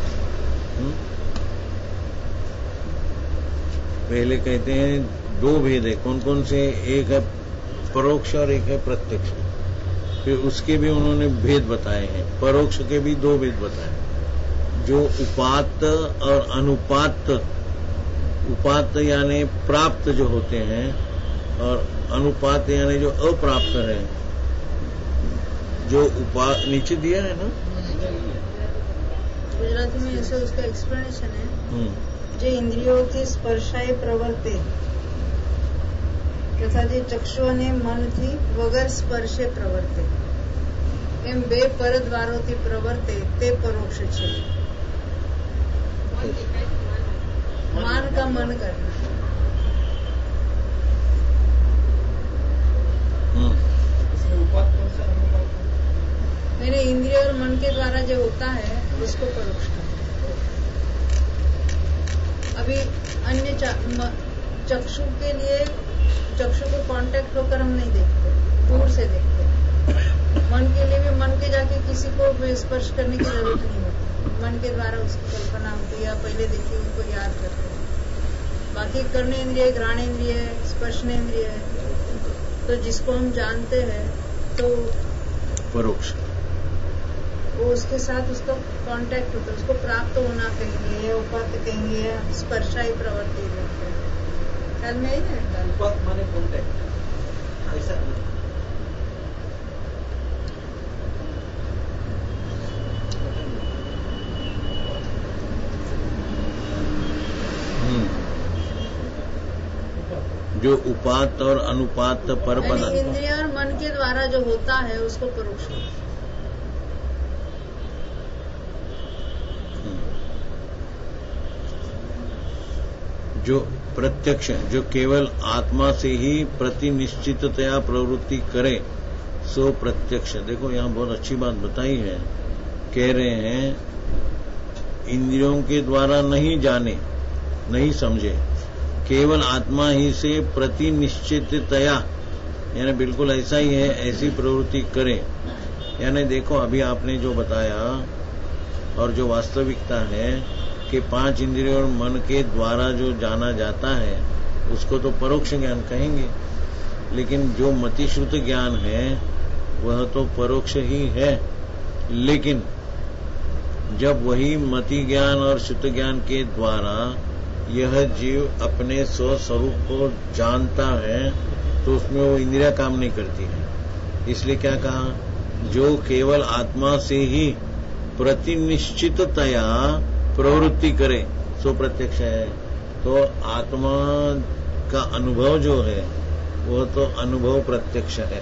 पहले कहते हैं दो भेद है, कौन कौन से? एक है परोक्ष और एक है प्रत्यक्ष। फिर उसके भी उन्होंने भेद बताए हैं। परोक्ष के भी दो भेद बताए, जो उपात्त और अनुपात्त। उपात्त यानी प्राप्त जो होते हैं, और अनुपात्त यानी जो अप्राप्त है। जो नीचे दिया है ना गुजराती में, ऐसे उसका एक्सप्लेनेशन है। जे इंद्रियों की स्पर्शाए प्रवर्ते तथा जे चक्षु અને મનથી વગર સ્પર્શે પ્રવર્તે, એમ બે પરદ્વારોથી પ્રવર્તે તે પરોક્ષ છે। मान का मन करना। इसमें उपात कौन सा अनुपात? मैंने इंद्रिय और मन के द्वारा जो होता है उसको परोक्ष करना। अभी अन्य चक्षु के लिए, चक्षु को कांटेक्ट होकर हम नहीं देखते, दूर से देखते। मन के लिए भी मन के जाके किसी को स्पर्श करने की जरूरत नहीं होती, मन के द्वारा उसकी कल्पना होती है या पहले देखी उनको याद करते हैं। बाकी कर्णेंद्रिय, घ्राणेंद्रिय, स्पर्शनेंद्रिय है, तो जिसको हम जानते हैं तो परोक्ष, वो उसके साथ उसका कांटेक्ट होता है, उसको प्राप्त होना कहेंगे या उपात कहेंगे या स्पर्शाई प्रवृत्ति देखते हैं। ख्याल में ही है उपात माने कांटेक्ट, ऐसा जो उपात और अनुपात पर पदार्थ, इंद्रिय और मन के द्वारा जो होता है उसको परोक्ष। जो प्रत्यक्ष, जो केवल आत्मा से ही प्रतिनिश्चिततया प्रवृत्ति करे सो प्रत्यक्ष। देखो यहाँ बहुत अच्छी बात बताई है। कह रहे हैं इंद्रियों के द्वारा नहीं जाने, नहीं समझे, केवल आत्मा ही से प्रतिनिश्चिततया, यानी बिल्कुल ऐसा ही है, ऐसी प्रवृत्ति करे। यानी देखो अभी आपने जो बताया और जो वास्तविकता है कि 5 इंद्रियों और मन के द्वारा जो जाना जाता है उसको तो परोक्ष ज्ञान कहेंगे, लेकिन जो मतिश्रुत ज्ञान है वह तो परोक्ष ही है। लेकिन जब वही मति ज्ञान और शुद्ध ज्ञान के द्वारा यह जीव अपने स्वस्वरूप को जानता है तो उसमें वो इंद्रिया काम नहीं करती है। इसलिए क्या कहा, जो केवल आत्मा से ही प्रतिनिश्चिततया प्रवृत्ति करे सो प्रत्यक्ष है। तो आत्मा का अनुभव जो है वह तो अनुभव प्रत्यक्ष है।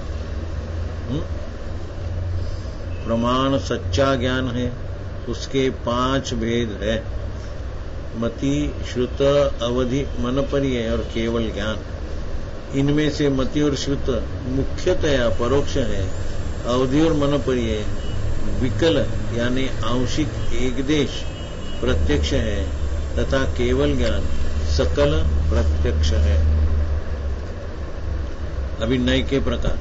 प्रमाण सच्चा ज्ञान है, उसके 5 भेद है, मति, श्रुत, अवधि, मनपर्य और केवल ज्ञान। इनमें से मति और श्रुत मुख्यतया परोक्ष है, अवधि और मनपर्य विकल यानी आंशिक एकदेश प्रत्यक्ष है, तथा केवल ज्ञान सकल प्रत्यक्ष है। अभी नए के प्रकार,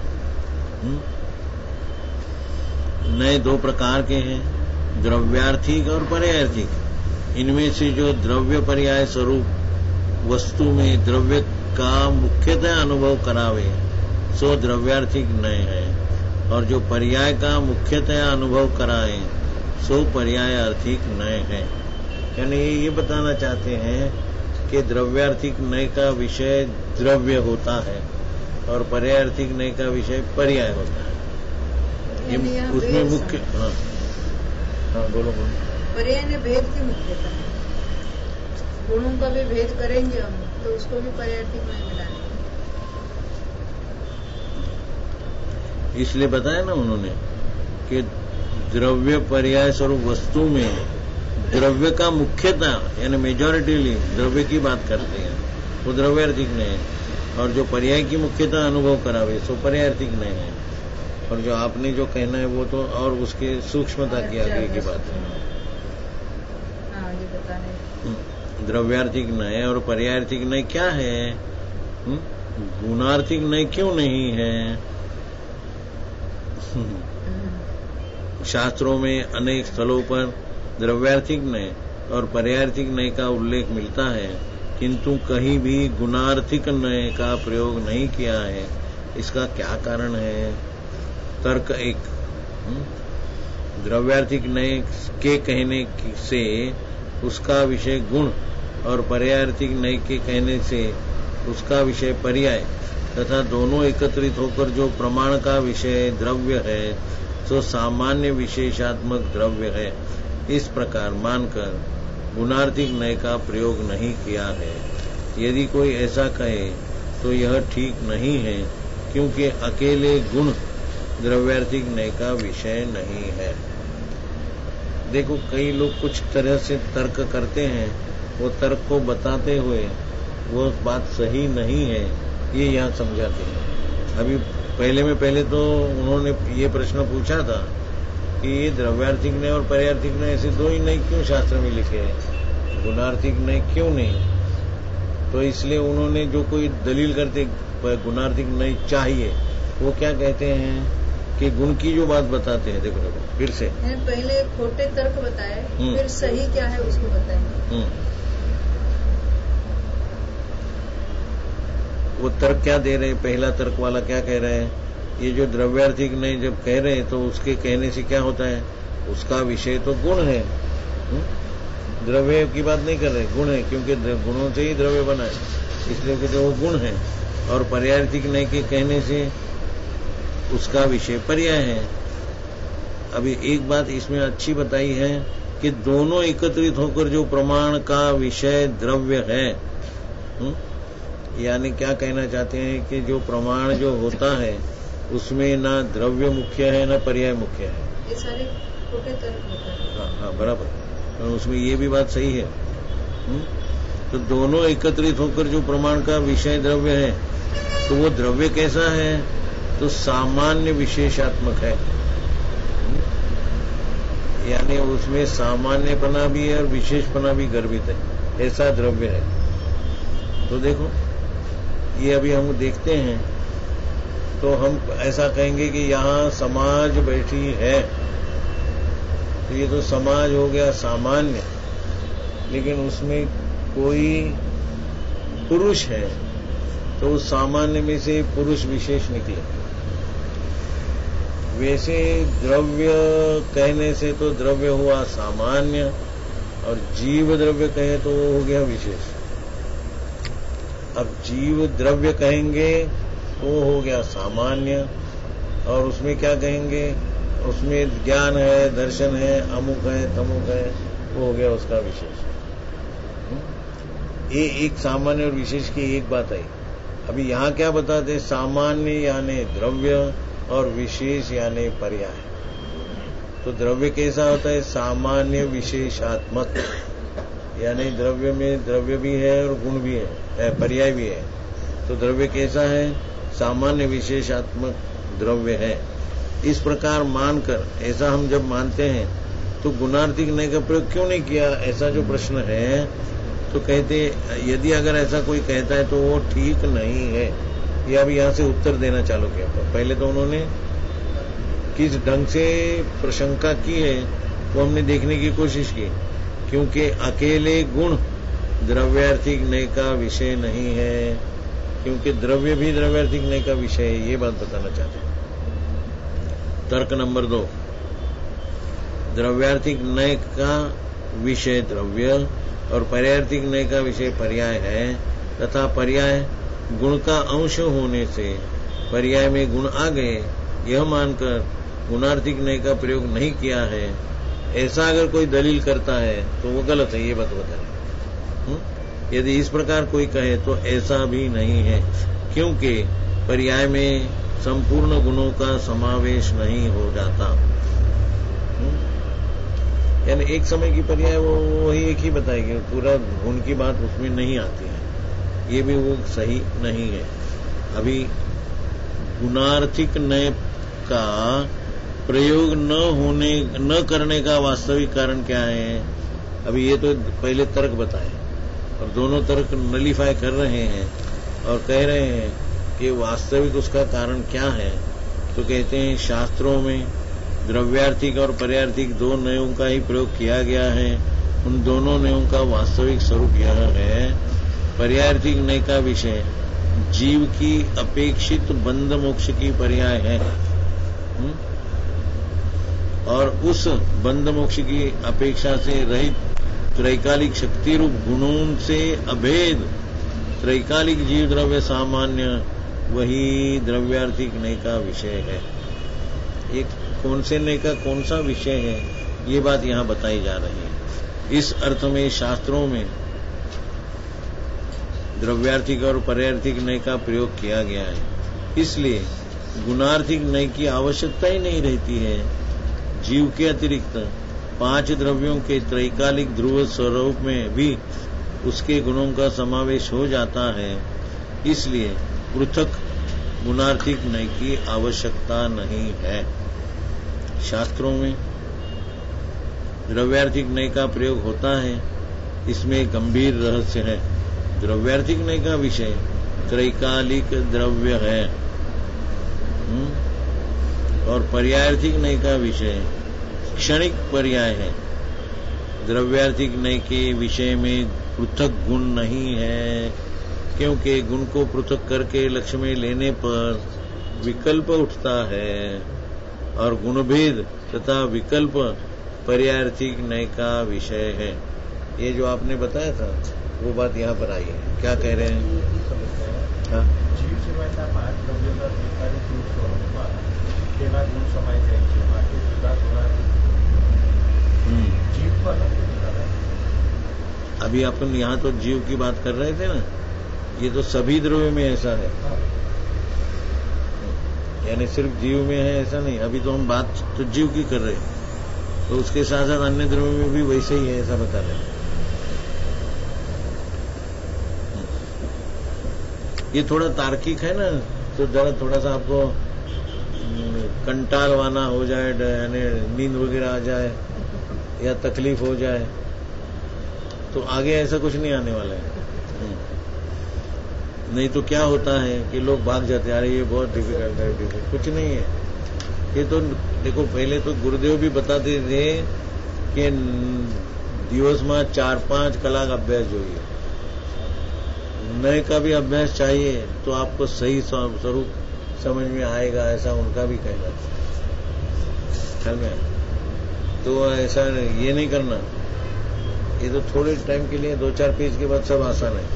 नए 2 प्रकार के हैं, द्रव्यार्थिक और पर्यायर्थिक। इनमें से जो द्रव्य पर्याय स्वरूप वस्तु में द्रव्य का मुख्यतः अनुभव करावे सो द्रव्यार्थिक नय है, और जो पर्याय का मुख्यतः अनुभव कराए सो पर्यायार्थिक नय है। यानी ये बताना चाहते हैं कि द्रव्यार्थिक नय का विषय द्रव्य होता है और पर्यायार्थिक नय का विषय पर्याय होता है। ये उसमें मुख्य, हाँ बोलो। पर्याय ने भेद की मुख्यता है, गुणों का भी भेद करेंगे हम तो उसको भी पर्यायर्थिक में मिलाएंगे। इसलिए बताया ना उन्होंने कि द्रव्य पर्याय स्वरूप वस्तु में द्रव्य का मुख्यता यानी मेजॉरिटीली द्रव्य की बात करते हैं, वो द्रव्यार्थिक नहीं है। और जो पर्याय की मुख्यता अनुभव करावे सो पर्यायर्थिक नहीं है। और जो आपने जो कहना है वो तो और उसके सूक्ष्मता की आगे की बात है। द्रव्यार्थिक नय और पर्यायार्थिक नय क्या है? गुणार्थिक नय क्यों नहीं है? शास्त्रों में अनेक स्थलों पर द्रव्यार्थिक नय और पर्यायार्थिक नय का उल्लेख मिलता है, किंतु कहीं भी गुणार्थिक नय का प्रयोग नहीं किया है। इसका क्या कारण है? तर्क 1, द्रव्यार्थिक नय के कहने से उसका विषय गुण और पर्यायार्थिक नय के कहने से उसका विषय पर्याय तथा दोनों एकत्रित होकर जो प्रमाण का विषय द्रव्य है तो सामान्य विशेषात्मक द्रव्य है। इस प्रकार मानकर गुणार्थिक नय का प्रयोग नहीं किया है। यदि कोई ऐसा कहे तो यह ठीक नहीं है, क्योंकि अकेले गुण द्रव्यार्थिक नय का विषय नहीं है। देखो, कई लोग कुछ तरह से तर्क करते हैं, वो तर्क को बताते हुए वो बात सही नहीं है ये यहाँ समझाते हैं। अभी पहले तो उन्होंने ये प्रश्न पूछा था कि ये द्रव्यार्थिक नय और पर्यायार्थिक नय ऐसे दो ही नय क्यों शास्त्र में लिखे हैं, गुणार्थिक नय क्यों नहीं? तो इसलिए उन्होंने जो कोई दलील करते गुणार्थिक नय चाहिए, वो क्या कहते हैं कि गुण की जो बात बताते हैं। देखो फिर से पहले खोटे तर्क बताए, फिर सही क्या है उसको बताए। वो तर्क क्या दे रहे हैं? पहला तर्क वाला क्या कह रहे हैं? ये जो द्रव्यार्थिक नय जब कह रहे हैं तो उसके कहने से क्या होता है? उसका विषय तो गुण है, द्रव्य की बात नहीं कर रहे, गुण है, क्योंकि गुणों से ही द्रव्य बना है, इसलिए कि जो वो गुण है। और पर्यायार्थिक नय के कहने से उसका विषय पर्याय है। अभी एक बात इसमें अच्छी बताई है कि दोनों एकत्रित होकर जो प्रमाण का विषय द्रव्य है, यानी क्या कहना चाहते हैं कि जो प्रमाण जो होता है उसमें ना द्रव्य मुख्य है ना पर्याय मुख्य है। ये सारे खोटे तर्क होते हैं। हाँ, बराबर। तो उसमें ये भी बात सही है। तो दोनों एकत्रित होकर जो प्रमाण का विषय द्रव्य है, तो वो द्रव्य कैसा है? तो सामान्य विशेषात्मक है, यानी उसमें सामान्यपना भी है और विशेषपना भी गर्भित है, ऐसा द्रव्य है। तो देखो, ये अभी हम देखते हैं तो हम ऐसा कहेंगे कि यहाँ समाज बैठी है, तो ये तो समाज हो गया सामान्य, लेकिन उसमें कोई पुरुष है तो उस सामान्य में से पुरुष विशेष निकले। वैसे द्रव्य कहने से तो द्रव्य हुआ सामान्य, और जीव द्रव्य कहे तो वो हो गया विशेष। अब जीव द्रव्य कहेंगे वो हो गया सामान्य, और उसमें क्या कहेंगे? उसमें ज्ञान है, दर्शन है, अमुक है, तमुक है, वो हो गया उसका विशेष। ये एक सामान्य और विशेष की एक बात आई। अभी यहाँ क्या बताते? सामान्य यानी द्रव्य और विशेष यानी पर्याय। तो द्रव्य कैसा होता है? सामान्य विशेषात्मक, यानी द्रव्य में द्रव्य भी है और गुण भी है, पर्याय भी है। तो द्रव्य कैसा है? सामान्य विशेषात्मक द्रव्य है। इस प्रकार मानकर, ऐसा हम जब मानते हैं तो गुणार्थिक नय का प्रयोग क्यों नहीं किया, ऐसा जो प्रश्न है, तो कहते यदि अगर ऐसा कोई कहता है तो वो ठीक नहीं है। ये अभी यहाँ से उत्तर देना चालू किया। पहले तो उन्होंने किस ढंग से प्रशंका की है वो हमने देखने की कोशिश की, क्योंकि अकेले गुण द्रव्यार्थिक नय का विषय नहीं है, क्योंकि द्रव्य भी द्रव्यार्थिक नय का विषय है, ये बात बताना चाहते हैं। तर्क नंबर 2, द्रव्यार्थिक नय का विषय द्रव्य और पर्यायार्थिक नय का विषय पर्याय है, तथा पर्याय गुण का अंश होने से पर्याय में गुण आ गए, यह मानकर गुणार्थिक नय का प्रयोग नहीं किया है। ऐसा अगर कोई दलील करता है तो वो गलत है, ये बात बताए। यदि इस प्रकार कोई कहे तो ऐसा भी नहीं है, क्योंकि पर्याय में संपूर्ण गुणों का समावेश नहीं हो जाता। यानी एक समय की पर्याय वही एक ही बताएगी, पूरा गुण की बात उसमें नहीं आती है, ये भी वो सही नहीं है। अभी गुणार्थिक नय का प्रयोग न करने का वास्तविक कारण क्या है? अभी ये तो पहले तर्क बताए, और दोनों तरफ नलीफाई कर रहे हैं और कह रहे हैं कि वास्तविक उसका कारण क्या है, तो कहते हैं शास्त्रों में द्रव्यार्थिक और पर्यार्थिक दो नयों का ही प्रयोग किया गया है। उन दोनों नयों का वास्तविक स्वरूप यह है, पर्यार्थिक नय का विषय जीव की अपेक्षित बंध मोक्ष की पर्याय है, और उस बंध मोक्ष की अपेक्षा से रहित त्रैकालिक शक्ति रूप गुणों से अभेद त्रैकालिक जीव द्रव्य सामान्य वही द्रव्यार्थिक नय का विषय है। एक कौन से नय का कौन सा विषय है, ये बात यहां बताई जा रही है। इस अर्थ में शास्त्रों में द्रव्यार्थिक और पर्यार्थिक नय का प्रयोग किया गया है, इसलिए गुणार्थिक नय की आवश्यकता ही नहीं रहती है। जीव के अतिरिक्त 5 द्रव्यों के त्रैकालिक ध्रुव स्वरूप में भी उसके गुणों का समावेश हो जाता है, इसलिए पृथक गुणार्थिक नय की आवश्यकता नहीं है। शास्त्रों में द्रव्यार्थिक नय का प्रयोग होता है, इसमें गंभीर रहस्य है। द्रव्यार्थिक नय का विषय त्रैकालिक द्रव्य है और पर्यायार्थिक नय का विषय क्षणिक पर्याय है। द्रव्यार्थिक नय के विषय में पृथक गुण नहीं है, क्योंकि गुण को पृथक करके लक्ष्य में लेने पर विकल्प उठता है, और गुणभेद तथा विकल्प पर्यायार्थिक नय का विषय है। ये जो आपने बताया था वो बात यहाँ पर आई है। क्या कह रहे हैं? हाँ? जीव से बहता 5 द्रव्यों का त्रैकालिक रूप होगा, के बाद गुण समाये जाएंगे, बाकी जुदा थोड़ा जीव को अलग निकाला है। अभी अपन यहाँ तो जीव की बात कर रहे थे ना, ये तो सभी द्रव्य में ऐसा है, यानी सिर्फ जीव में है ऐसा नहीं। अभी तो हम बात तो जीव की कर रहे हैं, तो उसके साथ साथ अन्य द्रव्य में भी वैसे ही है, ऐसा बता रहे हैं। ये थोड़ा तार्किक है ना, तो जरा थोड़ा सा आपको कंटालवाना हो जाए, यानी नींद वगैरह आ जाए या तकलीफ हो जाए, तो आगे ऐसा कुछ नहीं आने वाला है। नहीं तो क्या होता है कि लोग भाग जाते हैं, अरे ये बहुत डिफिकल्ट है, कुछ नहीं है। ये तो देखो, पहले तो गुरुदेव भी बताते थे कि दिवस में 4-5 कलाक अभ्यास જોઈએ, नए का भी अभ्यास चाहिए तो आपको सही स्वरूप समझ में आएगा, ऐसा उनका भी कहना ख्याल में। तो ऐसा ये नहीं करना, ये तो थोड़े टाइम के लिए 2-4 पेज के बाद सब आसान है।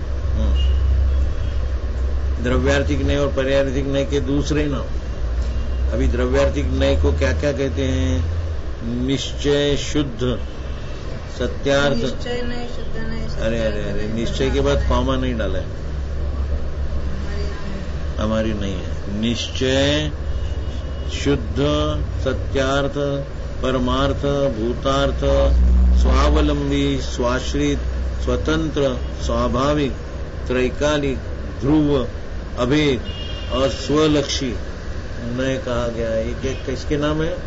द्रव्यार्थिक नय और पर्यार्थिक नय के दूसरे नाम। अभी द्रव्यार्थिक नय को क्या क्या कहते हैं? निश्चय, शुद्ध, सत्यार्थ। निश्चय नहीं, शुद्ध नहीं। अरे निश्चय के बाद कॉमा नहीं डाला है, हमारी नहीं है। निश्चय, शुद्ध, सत्यार्थ, परमार्थ, भूतार्थ, स्वावलंबी, स्वाश्रित, स्वतंत्र, स्वाभाविक, त्रैकालिक, ध्रुव, अभेद और स्वलक्षी नय कहा गया है। ये किसके नाम है?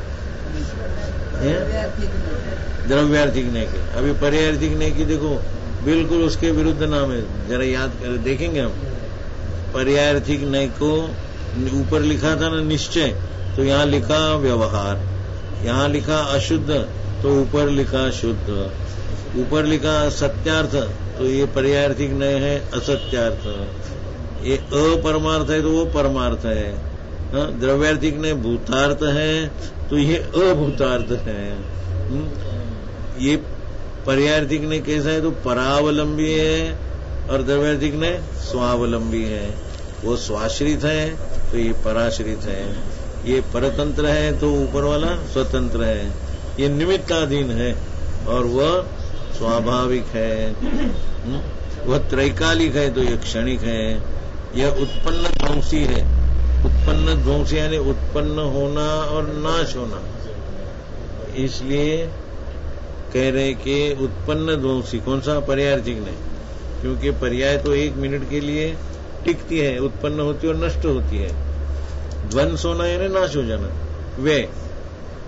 द्रव्यार्थिक नय के। अभी पर्यायार्थिक नय की देखो, बिल्कुल उसके विरुद्ध नाम है, जरा याद कर देखेंगे हम। पर्यायार्थिक नय को ऊपर लिखा था ना निश्चय, तो यहाँ लिखा व्यवहार, यहाँ लिखा अशुद्ध तो ऊपर लिखा शुद्ध, ऊपर लिखा सत्यार्थ तो ये पर्यायार्थिक नय है असत्यार्थ, ये अपरमार्थ है तो वो परमार्थ है। द्रव्यार्थिक नय भूतार्थ है तो ये अभूतार्थ है। ये पर्यायार्थिक नय कैसा है? तो परावलंबी है, और द्रव्यार्थिक नय स्वावलंबी है। वो स्वाश्रित है तो ये पराश्रित है, ये परतंत्र है तो ऊपर वाला स्वतंत्र है, ये निमित्ताधीन है और वह स्वाभाविक है, वह त्रैकालिक है तो यह क्षणिक है, यह उत्पन्न ध्वंसी है। उत्पन्न ध्वंसी यानी उत्पन्न होना और नाश होना, इसलिए कह रहे कि उत्पन्न ध्वंसी कौन सा? पर्यायार्थिक नहीं, क्योंकि पर्याय तो 1 मिनट के लिए टिकती है, उत्पन्न होती है और नष्ट होती है। ध्वंस होना यानी नाश हो जाना, वे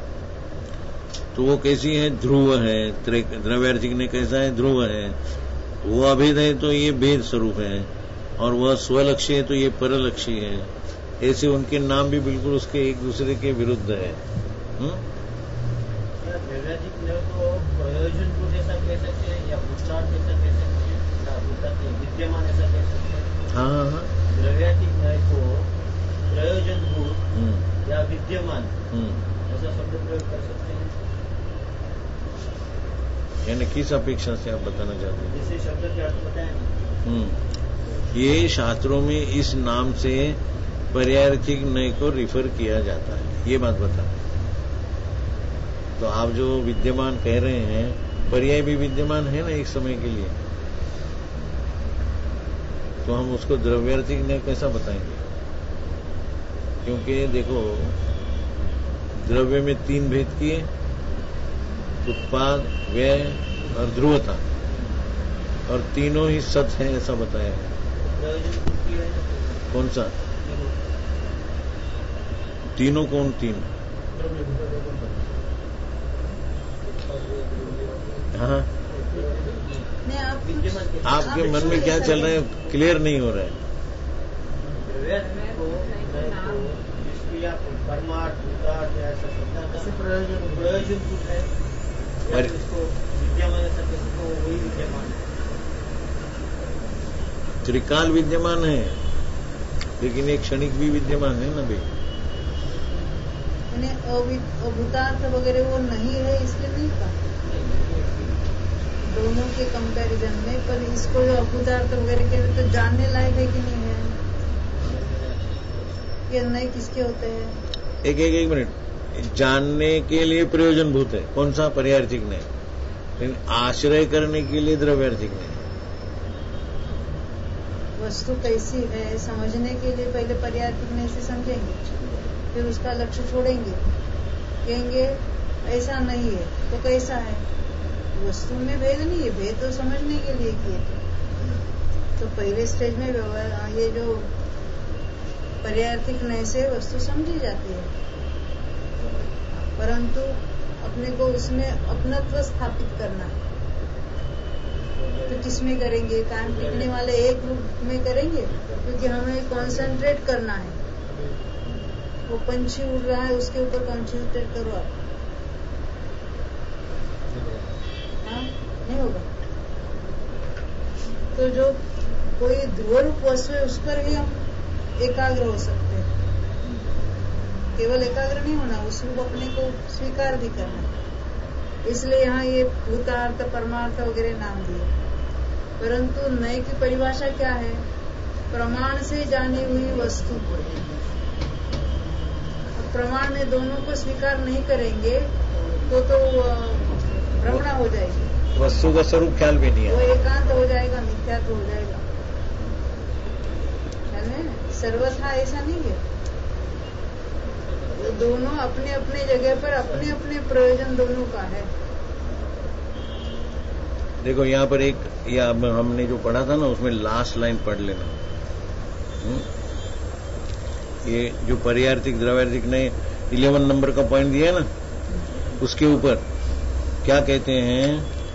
तो वो कैसी है? ध्रुव है। द्रव्यार्थिक ने कैसा है? ध्रुव है। वो अभेद है तो ये भेद स्वरूप है, और वह स्वलक्षी है तो ये परलक्षी है। ऐसे उनके नाम भी बिल्कुल उसके एक दूसरे के विरुद्ध है। द्रव्याधिक न्याय को प्रयोजन को जैसा कह सकते हैं या भूतकाल जैसा कह सकते हैं या भूतकाल विद्यमान ऐसा कह सकते हैं। हाँ। द्रव्याधिक न्याय को प्रयोजन भूत या विद्यमान ऐसा शब्द प्रयोग कर सकते हैं। यानी किस अपेक्षा से आप बताना चाहते हैं? जैसे शब्द के अर्थ बताया। ये शास्त्रों में इस नाम से पर्यायर्थिक न्याय को रिफर किया जाता है, ये बात बता। तो आप जो विद्यमान कह रहे हैं, पर्याय भी विद्यमान है ना एक समय के लिए, तो हम उसको द्रव्यार्थिक न्याय कैसा बताएंगे? क्योंकि देखो, द्रव्य में 3 भेद किए, उत्पाद, व्यय और ध्रुवता, और तीनों ही सत है ऐसा बताया है। कौन सा? तीनों कौन? 3? हाँ, आपके मन में क्या चल रहा है क्लियर नहीं हो रहा है। त्रिकाल विद्यमान है, लेकिन एक क्षणिक भी विद्यमान है ना भाई। अभूतार्थ वगैरह वो नहीं है, इसलिए नहीं कहा दोनों के कंपैरिजन में। पर इसको जो अभूतार्थ वगैरह कहते तो जानने लायक है कि नहीं है? ये नहीं किसके होते हैं? एक मिनट। जानने के लिए प्रयोजनभूत है, कौन सा? पर्यायर्थिक नहीं। लेकिन आश्रय करने के लिए द्रव्यार्थिक नहीं। वस्तु कैसी है समझने के लिए पहले पर्यायर्थिक नहीं से समझेंगे, फिर उसका लक्ष्य छोड़ेंगे, कहेंगे ऐसा नहीं है तो कैसा है। वस्तु में भेद नहीं है, भेद तो समझने के लिए किए तो पहले स्टेज में ये जो पर्यायर्थिक न्याय से वस्तु समझी जाती है, परंतु अपने को उसमें अपनत्व स्थापित करना है। तो किसमें करेंगे? कान पीटने वाले एक रूप में करेंगे, क्योंकि हमें कंसंट्रेट करना है। वो पंछी उड़ रहा है, उसके ऊपर कंसंट्रेट करो आप। हाँ, नहीं होगा। तो जो कोई ध्रुव रूप वस्तु है उस पर ही हम एकाग्र हो सकते हैं। केवल एकाग्र नहीं होना, उस रूप अपने को स्वीकार भी करना। इसलिए यहाँ ये भूतार्थ, परमार्थ वगैरह नाम दिए। परंतु नए की परिभाषा क्या है? प्रमाण से जानी हुई वस्तु। प्रमाण में दोनों को स्वीकार नहीं करेंगे तो भ्रमणा हो जाएगी, वस्तु का स्वरूप ख्याल भी नहीं है, वो एकांत हो जाएगा, मिथ्यात्व हो जाएगा। सर्वथा ऐसा नहीं है। वो दोनों अपने अपने जगह पर अपने अपने प्रयोजन दोनों का है। देखो यहाँ पर एक, या हमने जो पढ़ा था ना उसमें लास्ट लाइन पढ़ लेना। ये जो पर्यायर्थिक द्रव्यार्थिक ने 11 नंबर का पॉइंट दिया है ना, उसके ऊपर क्या कहते हैं?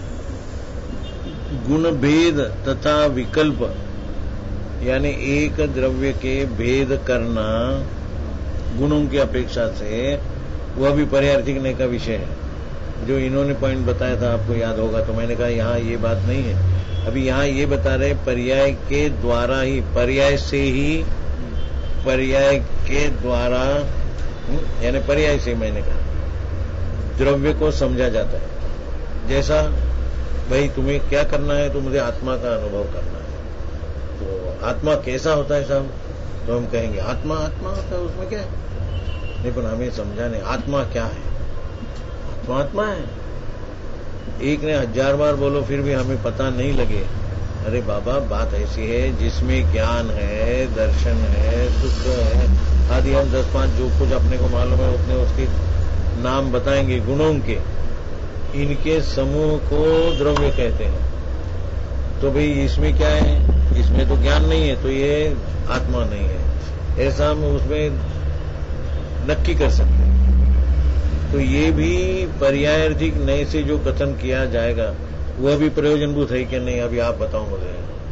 गुण भेद तथा विकल्प, यानी एक द्रव्य के भेद करना गुणों की अपेक्षा से, वह भी पर्यायर्थिक न्याय का विषय है। जो इन्होंने पॉइंट बताया था, आपको याद होगा, तो मैंने कहा यहाँ ये बात नहीं है। अभी यहाँ ये बता रहे पर्याय के द्वारा ही, पर्याय से ही, पर्याय के द्वारा, यानी पर्याय से मैंने कहा द्रव्य को समझा जाता है। जैसा भाई तुम्हें क्या करना है, तो मुझे आत्मा का अनुभव करना है। तो आत्मा कैसा होता है साहब? तो हम कहेंगे आत्मा आत्मा होता है, उसमें क्या है? लेकिन हमें समझा नहीं आत्मा क्या है। आत्मा आत्मा है। एक ने 1000 बार बोलो फिर भी हमें पता नहीं लगे। अरे बाबा, बात ऐसी है जिसमें ज्ञान है, दर्शन है, सुख है आदि, हम 10-5 जो कुछ अपने को मालूम है उतने उसके नाम बताएंगे गुणों के। इनके समूह को द्रव्य कहते हैं। तो भाई इसमें क्या है? इसमें तो ज्ञान नहीं है, तो ये आत्मा नहीं है, ऐसा हम उसमें नक्की कर सकते हैं। तो ये भी पर्यायार्थिक न्याय से जो कथन किया जाएगा वह भी प्रयोजनभूत है कि नहीं, अभी आप बताओ मुझे।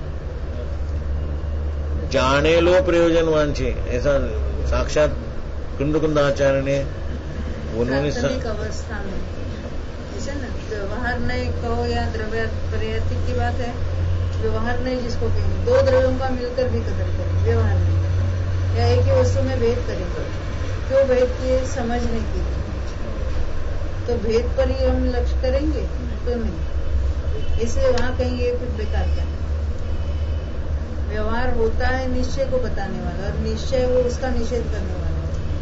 जाने लो प्रयोजनवान छे, ऐसा साक्षात कुंद आचार्य ने उन्होंने प्राथमिक अवस्था में ऐसे ना व्यवहार नहीं कहो या द्रव्य पर्यायिक की बात है। व्यवहार नहीं जिसको कहेंगे, दो द्रव्यों का मिलकर भी कदर करें, व्यवहार नहीं, या एक ही वस्तु में भेद करेंगे। क्यों भेद किए? समझने के लिए। तो भेद पर ही हम लक्ष्य करेंगे तो नहीं, इसलिए वहाँ कहीं ये कुछ बेकार क्या। व्यवहार होता है निश्चय को बताने वाला, और निश्चय वो उसका निषेध करने वाला।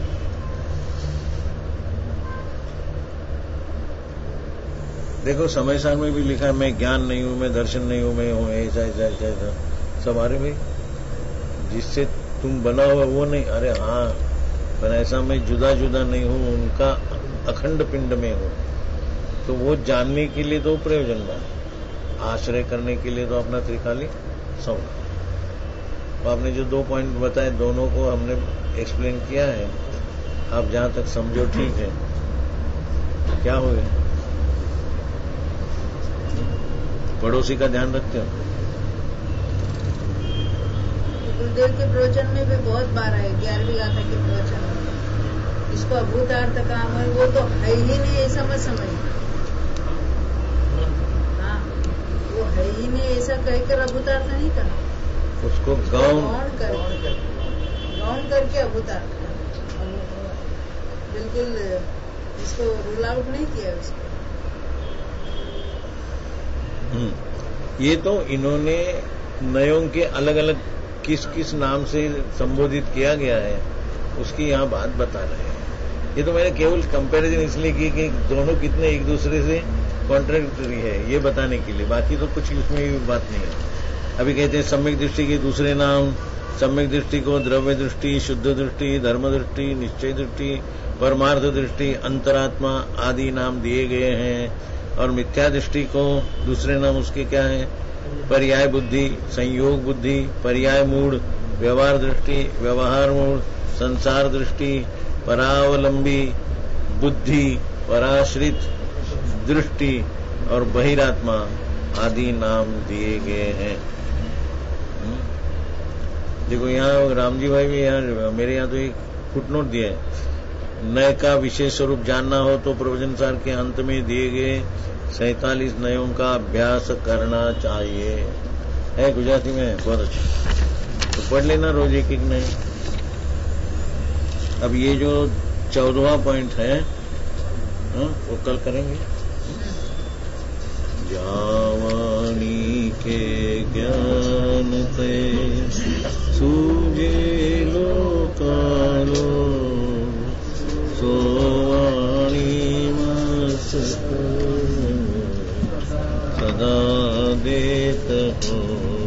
देखो समय सार में भी लिखा है, मैं ज्ञान नहीं हूं, मैं दर्शन नहीं हूं, मैं हूं ऐसा ऐसा ऐसा ऐसा सब। अरे भाई जिससे तुम बना हुआ वो नहीं, अरे हाँ पर ऐसा मैं जुदा जुदा नहीं हूं, उनका अखंड पिंड में हूं। तो वो जानने के लिए तो प्रयोजन बना, आश्रय करने के लिए तो अपना त्रिकाली सौंगा। तो आपने जो 2 पॉइंट बताए दोनों को हमने एक्सप्लेन किया है, आप जहां तक समझो ठीक है। क्या हो गया? पड़ोसी का ध्यान रखते हो? गुरुदेव के प्रवचन में भी बहुत बार है, 11वीं गाथा के प्रवचन में इसको अभूतार्थ काम है, वो तो है ही नहीं ऐसा मत समझिए। हाँ, वो है ही नहीं ऐसा कहकर अभूतार्थ नहीं करना, उसको गौण करके अभूतार्थ करना। बिल्कुल इसको रूल आउट नहीं किया उसको। ये तो इन्होंने नयों के अलग अलग किस किस नाम से संबोधित किया गया है उसकी यहाँ बात बता रहे हैं। ये तो मैंने केवल कंपैरिजन इसलिए की कि दोनों कितने एक दूसरे से कॉन्ट्राडिक्टरी है ये बताने के लिए, बाकी तो कुछ इसमें बात नहीं है। अभी कहते हैं सम्यक दृष्टि के दूसरे नाम, सम्यक दृष्टि को द्रव्य दृष्टि, शुद्ध दृष्टि, धर्म दृष्टि, निश्चय दृष्टि, परमार्थ दृष्टि, अंतरात्मा आदि नाम दिए गए हैं। और मिथ्या दृष्टि को दूसरे नाम उसके क्या है? पर्याय बुद्धि, संयोग बुद्धि, पर्याय मूढ़, व्यवहार दृष्टि, व्यवहार मूढ़, संसार दृष्टि, परावलंबी बुद्धि, पराश्रित दृष्टि और बहिरात्मा आदि नाम दिए गए हैं। देखो यहाँ रामजी भाई भी यहाँ मेरे यहाँ तो एक फुटनोट दिया है, नय का विशेष स्वरूप जानना हो तो प्रवचन सार के अंत में दिए गए 47 नयों का अभ्यास करना चाहिए। है गुजराती में बहुत अच्छा, तो पढ़ लेना रोज एक एक नए। अब ये जो 14वां पॉइंट है वो कल करेंगे। जावानी के ज्ञान से सूझे लोकालो, सोवाणी मस्त सदा देत हो।